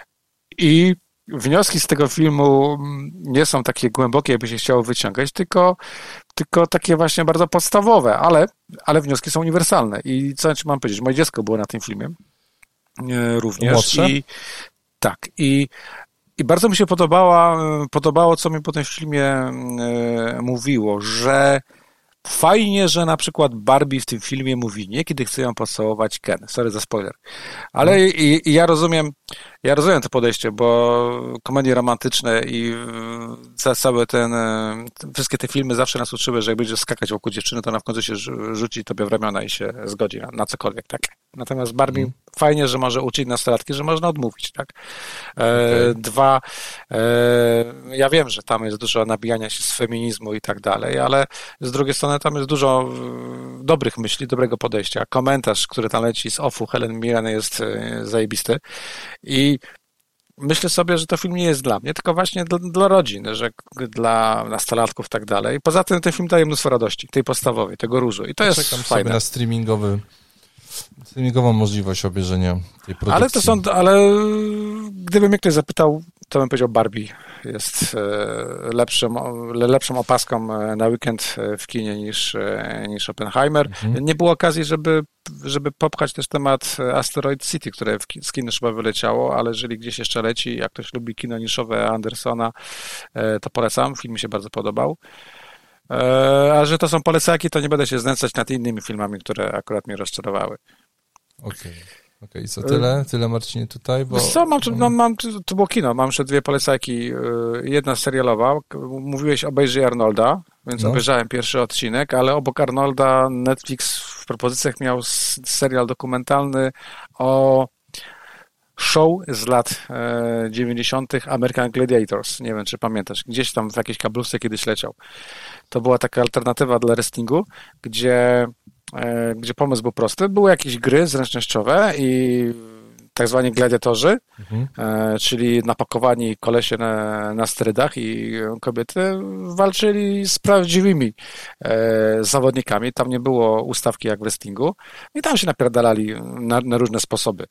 Speaker 2: I wnioski z tego filmu nie są takie głębokie, jakby się chciało wyciągać, tylko, tylko takie właśnie bardzo podstawowe, ale, ale wnioski są uniwersalne. I co mam powiedzieć? Moje dziecko było na tym filmie również.
Speaker 1: Młodsze?
Speaker 2: I, tak. I, i bardzo mi się podobała, podobało, co mi po tym filmie e, mówiło, że fajnie, że na przykład Barbie w tym filmie mówi nie, kiedy chce ją pocałować Ken. Sorry za spoiler. Ale no. i, i ja rozumiem, ja rozumiem to podejście, bo komedie romantyczne i całe ten, wszystkie te filmy zawsze nas uczyły, że jak będziesz skakać wokół dziewczyny, to ona w końcu się rzuci tobie w ramiona i się zgodzi na, na cokolwiek, tak? Natomiast Barbie mm. fajnie, że może uczyć nastolatki, że można odmówić, tak? E, okay. Dwa, e, ja wiem, że tam jest dużo nabijania się z feminizmu i tak dalej, ale z drugiej strony tam jest dużo dobrych myśli, dobrego podejścia. Komentarz, który tam leci z offu Helen Mirren jest zajebisty i myślę sobie, że to film nie jest dla mnie, tylko właśnie dla, dla rodzin, że dla nastolatków i tak dalej. Poza tym ten film daje mnóstwo radości, tej podstawowej, tego różu i to jest
Speaker 1: Czekam
Speaker 2: fajne.
Speaker 1: Sobie na streamingowy streamingową możliwość obejrzenia tej produkcji.
Speaker 2: Ale to są, ale gdyby mnie ktoś zapytał, to bym powiedział Barbie jest lepszym, lepszą opaską na weekend w kinie niż, niż Oppenheimer. Mhm. Nie było okazji, żeby, żeby popchać też temat Asteroid City, które z kin chyba wyleciało, ale jeżeli gdzieś jeszcze leci, jak ktoś lubi kino niszowe Andersona, to polecam. Film mi się bardzo podobał. A że to są polecaki, to nie będę się znęcać nad innymi filmami, które akurat mnie rozczarowały.
Speaker 1: Okej. Okay. Okej, okay, co tyle? Tyle, Marcinie, tutaj? Bo...
Speaker 2: Co, mam, mam, mam, to było kino, mam jeszcze dwie polecajki. Jedna serialowa. Mówiłeś, obejrzyj Arnolda, więc no. obejrzałem pierwszy odcinek, ale obok Arnolda Netflix w propozycjach miał serial dokumentalny o show z lat dziewięćdziesiątych American Gladiators. Nie wiem, czy pamiętasz. Gdzieś tam w jakiejś kablówce kiedyś leciał. To była taka alternatywa dla wrestlingu, gdzie, gdzie pomysł był prosty. Były jakieś gry zręcznościowe i tak zwani gladiatorzy, mhm. czyli napakowani kolesie na, na sterydach i kobiety walczyli z prawdziwymi zawodnikami. Tam nie było ustawki jak w wrestlingu i tam się napierdalali na, na różne sposoby.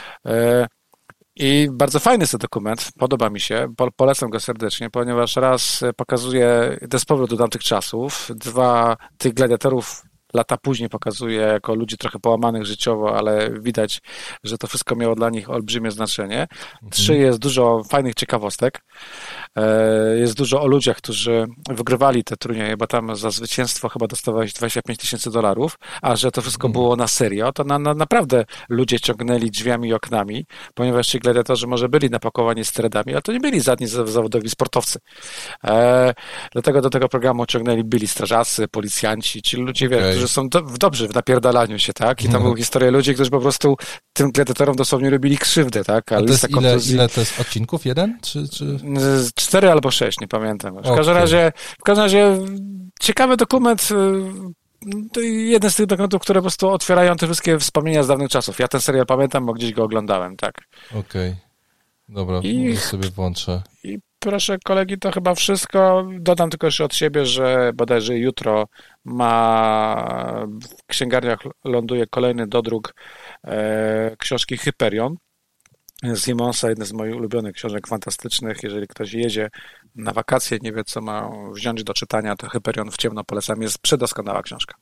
Speaker 2: I bardzo fajny jest ten dokument, podoba mi się, polecam go serdecznie, ponieważ raz pokazuje, to jest powrót do tamtych czasów, dwa, tych gladiatorów lata później pokazuje jako ludzi trochę połamanych życiowo, ale widać, że to wszystko miało dla nich olbrzymie znaczenie. Trzy, jest dużo fajnych ciekawostek. Jest dużo o ludziach, którzy wygrywali te turnieje, bo tam za zwycięstwo chyba dostawałeś dwadzieścia pięć tysięcy dolarów, a że to wszystko było na serio, to na, na, naprawdę ludzie ciągnęli drzwiami i oknami, ponieważ ci gladiatorzy może byli napakowani sterydami, ale to nie byli żadni zawodowi sportowcy. E, dlatego do tego programu ciągnęli byli strażacy, policjanci, ci ludzie, okay. którzy są do, dobrzy w napierdalaniu się, tak? I tam mhm. były historie ludzi, którzy po prostu tym gladiatorom dosłownie robili krzywdę, tak?
Speaker 1: A, a to jest ile, ile to jest odcinków? Jeden? Czy, czy...
Speaker 2: Cztery albo sześć, nie pamiętam. W okay. każdym razie, w każdym razie ciekawy dokument, to jeden z tych dokumentów, które po prostu otwierają te wszystkie wspomnienia z dawnych czasów. Ja ten serial pamiętam, bo gdzieś go oglądałem, tak.
Speaker 1: Okej. Okay. Dobra, I, sobie włączę.
Speaker 2: I proszę kolegi, to chyba wszystko. Dodam tylko jeszcze od siebie, że bodajże jutro ma w księgarniach ląduje kolejny dodruk e, książki Hyperion z Simonsa, jeden z moich ulubionych książek fantastycznych. Jeżeli ktoś jedzie na wakacje, nie wie, co ma wziąć do czytania, to Hyperion w ciemno polecam. Jest przedoskonała książka.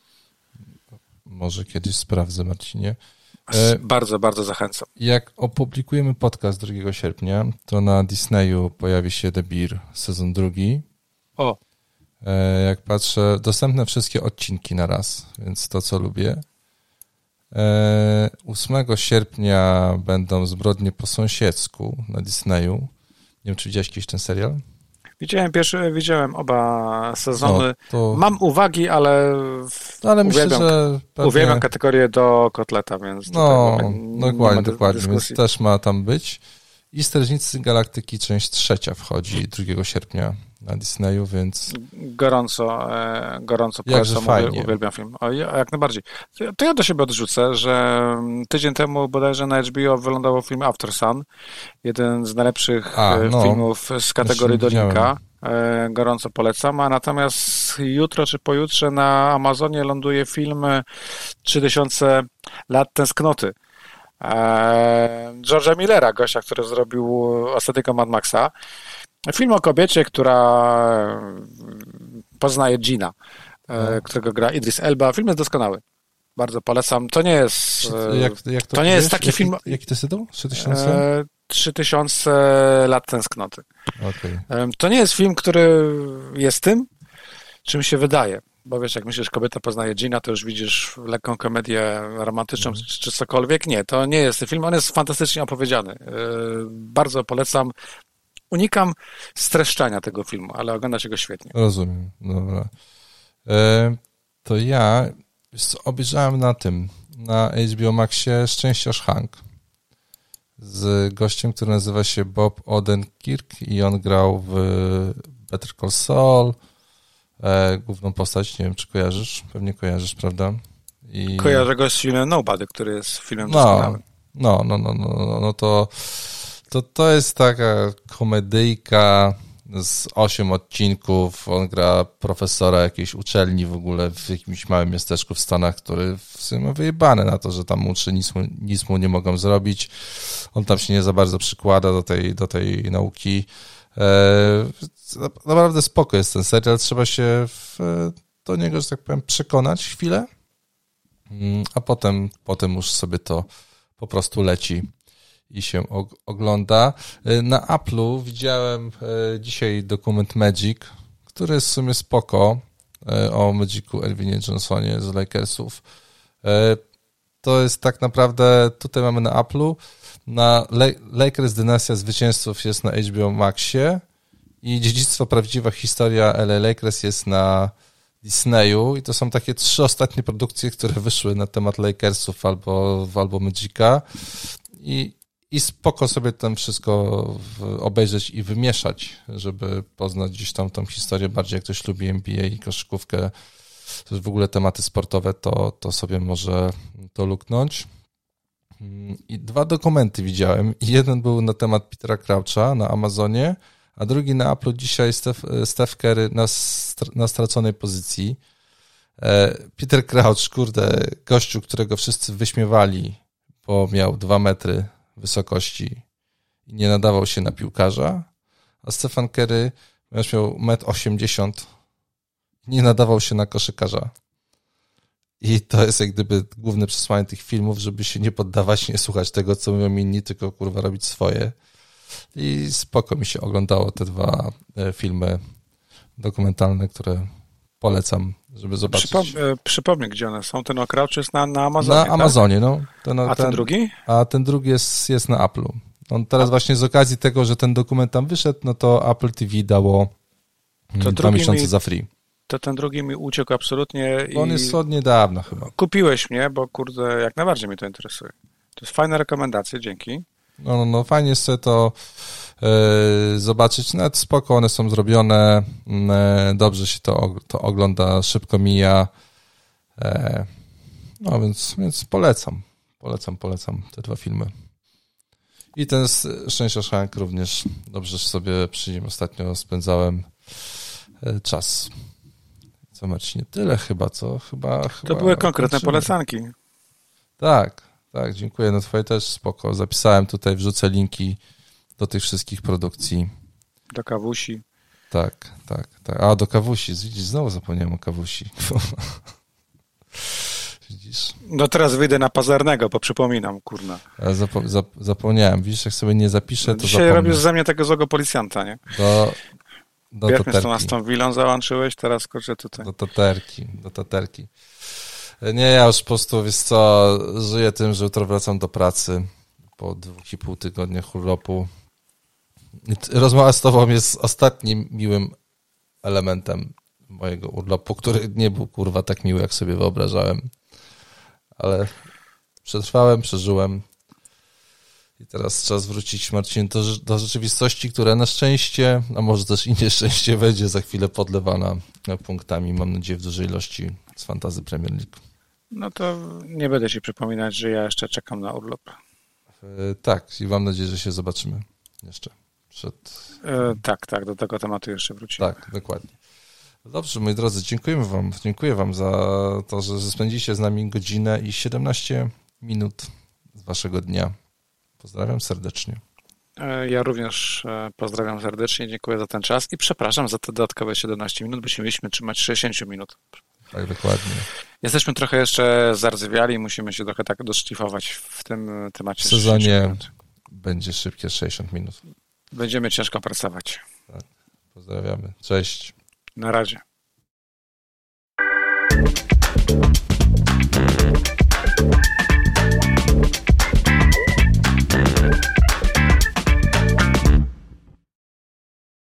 Speaker 1: Może kiedyś sprawdzę, Marcinie.
Speaker 2: Bardzo, bardzo zachęcam.
Speaker 1: Jak opublikujemy podcast drugiego sierpnia, to na Disneyu pojawi się The Bear, sezon drugi.
Speaker 2: O.
Speaker 1: Jak patrzę, dostępne wszystkie odcinki na raz, więc to, co lubię. ósmego sierpnia będą Zbrodnie po sąsiedzku na Disneyu. Nie wiem, czy widziałeś kiedyś ten serial?
Speaker 2: Widziałem pierwszy, widziałem oba sezony. No, to... Mam uwagi, ale,
Speaker 1: ale
Speaker 2: uwielbiam,
Speaker 1: myślę, że pewnie...
Speaker 2: uwielbiam kategorię do kotleta, więc
Speaker 1: no, nie, dokładnie, nie dokładnie, więc też ma tam być. I Strażnicy Galaktyki część trzecia wchodzi drugiego sierpnia na Disneyu, więc...
Speaker 2: Gorąco, e, gorąco polecam, fajnie. Uwielbiam film. O, ja, jak najbardziej. To, to ja do siebie odrzucę, że tydzień temu bodajże na H B O wylądował film After Sun, jeden z najlepszych A, no, filmów z kategorii Dolinka. E, gorąco polecam, a natomiast jutro czy pojutrze na Amazonie ląduje film trzy tysiące lat tęsknoty. E, George'a Millera, gościa, który zrobił ostatniego Mad Maxa. Film o kobiecie, która poznaje Gina, no. którego gra Idris Elba. Film jest doskonały. Bardzo polecam. To nie jest...
Speaker 1: Jak, jak to
Speaker 2: to nie jest taki
Speaker 1: jaki,
Speaker 2: film...
Speaker 1: Jaki to jest tytuł? trzy tysiące?
Speaker 2: E, trzy tysiące lat tęsknoty.
Speaker 1: Okay.
Speaker 2: E, to nie jest film, który jest tym, czym się wydaje. Bo wiesz, jak myślisz, kobieta poznaje Gina, to już widzisz lekką komedię romantyczną mm. czy, czy cokolwiek. Nie, to nie jest ten film. On jest fantastycznie opowiedziany. E, bardzo polecam. Unikam streszczania tego filmu, ale ogląda się go świetnie.
Speaker 1: Rozumiem, dobra. E, to ja obejrzałem na tym, na H B O Maxie Szczęściarz Hank z gościem, który nazywa się Bob Odenkirk i on grał w Better Call Saul, e, główną postać, nie wiem, czy kojarzysz? Pewnie kojarzysz, prawda? I...
Speaker 2: Kojarzę go z filmem Nobody, który jest filmem doskonałym.
Speaker 1: No, no, no, no, no, no to To, to jest taka komedyjka z osiem odcinków. On gra profesora jakiejś uczelni w ogóle w jakimś małym miasteczku w Stanach, który w sumie ma wyjebane na to, że tam uczy, nic mu, nic mu nie mogą zrobić. On tam się nie za bardzo przykłada do tej, do tej nauki. E, naprawdę spoko jest ten serial. Trzeba się w, do niego, że tak powiem, przekonać chwilę, a potem, potem już sobie to po prostu leci i się ogląda. Na Apple'u widziałem dzisiaj dokument Magic, który jest w sumie spoko, o Magicu Elvinie Johnsonie z Lakersów. to jest tak naprawdę, tutaj mamy na Apple'u, na Lakers Dynastia Zwycięzców jest na H B O Maxie i Dziedzictwo Prawdziwa Historia L A Lakers jest na Disneyu i to są takie trzy ostatnie produkcje, które wyszły na temat Lakersów albo, albo Magica i, i spoko sobie tam wszystko obejrzeć i wymieszać, żeby poznać gdzieś tam tą historię bardziej, jak ktoś lubi N B A i koszykówkę, w ogóle tematy sportowe, to, to sobie może to luknąć. I dwa dokumenty widziałem. Jeden był na temat Petera Croucha na Amazonie, a drugi na Apple dzisiaj Steph, Steph Curry na, na straconej pozycji. Peter Crouch, kurde, gościu, którego wszyscy wyśmiewali, bo miał dwa metry wysokości i nie nadawał się na piłkarza, a Stephen Curry miał metr osiemdziesiąt, nie nadawał się na koszykarza. I to jest jak gdyby główne przesłanie tych filmów, żeby się nie poddawać, nie słuchać tego, co mówią inni, tylko kurwa robić swoje. I spoko mi się oglądało te dwa filmy dokumentalne, które polecam, żeby zobaczyć.
Speaker 2: Przypom- przypomnij, gdzie one są. Ten o Crouchu jest na, na Amazonie,
Speaker 1: Na
Speaker 2: tak?
Speaker 1: Amazonie, no. Ten,
Speaker 2: a ten,
Speaker 1: ten
Speaker 2: drugi?
Speaker 1: A ten drugi jest, jest na Apple'u. On teraz a. właśnie z okazji tego, że ten dokument tam wyszedł, no to Apple T V dało to dwa miesiące mi... za free.
Speaker 2: To ten drugi mi uciekł absolutnie.
Speaker 1: Bo on
Speaker 2: i
Speaker 1: jest od niedawna chyba.
Speaker 2: Kupiłeś mnie, bo kurde, jak najbardziej mnie to interesuje. To jest fajna rekomendacja, dzięki.
Speaker 1: No, no, no fajnie jest sobie to yy, zobaczyć. Nawet spoko, one są zrobione, yy, dobrze się to, to ogląda, szybko mija. Yy, no więc, więc polecam. Polecam, polecam te dwa filmy. I ten Szczęścia Szank również dobrze sobie przy nim ostatnio spędzałem yy, czas. Co Marcinie? Tyle chyba, co? Chyba,
Speaker 2: to
Speaker 1: chyba
Speaker 2: były konkretne
Speaker 1: kończymy.
Speaker 2: polecanki.
Speaker 1: Tak, tak, dziękuję. No twoje też spoko. Zapisałem tutaj, wrzucę linki do tych wszystkich produkcji.
Speaker 2: Do Kawusi.
Speaker 1: Tak, tak, tak. A, do Kawusi. Widzisz, znowu zapomniałem o Kawusi. Widzisz?
Speaker 2: No teraz wyjdę na Pazarnego, bo przypominam, kurna.
Speaker 1: Zapo- zap- zapomniałem. Widzisz, jak sobie nie zapiszę, to
Speaker 2: dzisiaj
Speaker 1: zapomnę.
Speaker 2: robisz ze mnie tego złego policjanta, nie?
Speaker 1: Do, do
Speaker 2: Pierw mnie
Speaker 1: taterki.
Speaker 2: z tą willą załączyłeś, teraz skoczę tutaj.
Speaker 1: Do taterki, do taterki. Nie, ja już po prostu, wiesz co, żyję tym, że jutro wracam do pracy po dwóch i pół tygodniach urlopu. Rozmowa z tobą jest ostatnim miłym elementem mojego urlopu, który nie był, kurwa, tak miły, jak sobie wyobrażałem. Ale przetrwałem, przeżyłem i teraz czas wrócić, Marcin, do, do rzeczywistości, która na szczęście, a może też i nieszczęście, będzie za chwilę podlewana punktami, mam nadzieję, w dużej ilości z Fantasy Premier League.
Speaker 2: No to nie będę ci przypominać, że ja jeszcze czekam na urlop.
Speaker 1: Yy, tak, i mam nadzieję, że się zobaczymy jeszcze przed...
Speaker 2: Yy, tak, tak, do tego tematu jeszcze wrócimy.
Speaker 1: Tak, dokładnie. Dobrze, moi drodzy, dziękujemy wam, dziękuję wam za to, że spędziliście z nami godzinę i siedemnaście minut z waszego dnia. Pozdrawiam serdecznie.
Speaker 2: Ja również pozdrawiam serdecznie, dziękuję za ten czas i przepraszam za te dodatkowe siedemnaście minut, bo się mieliśmy trzymać sześćdziesiąt minut.
Speaker 1: Tak, dokładnie.
Speaker 2: Jesteśmy trochę jeszcze zardzewiali, musimy się trochę tak doszlifować w tym temacie.
Speaker 1: W sezonie będzie szybkie sześćdziesiąt minut.
Speaker 2: Będziemy ciężko pracować.
Speaker 1: Tak. Pozdrawiamy. Cześć.
Speaker 2: Na razie.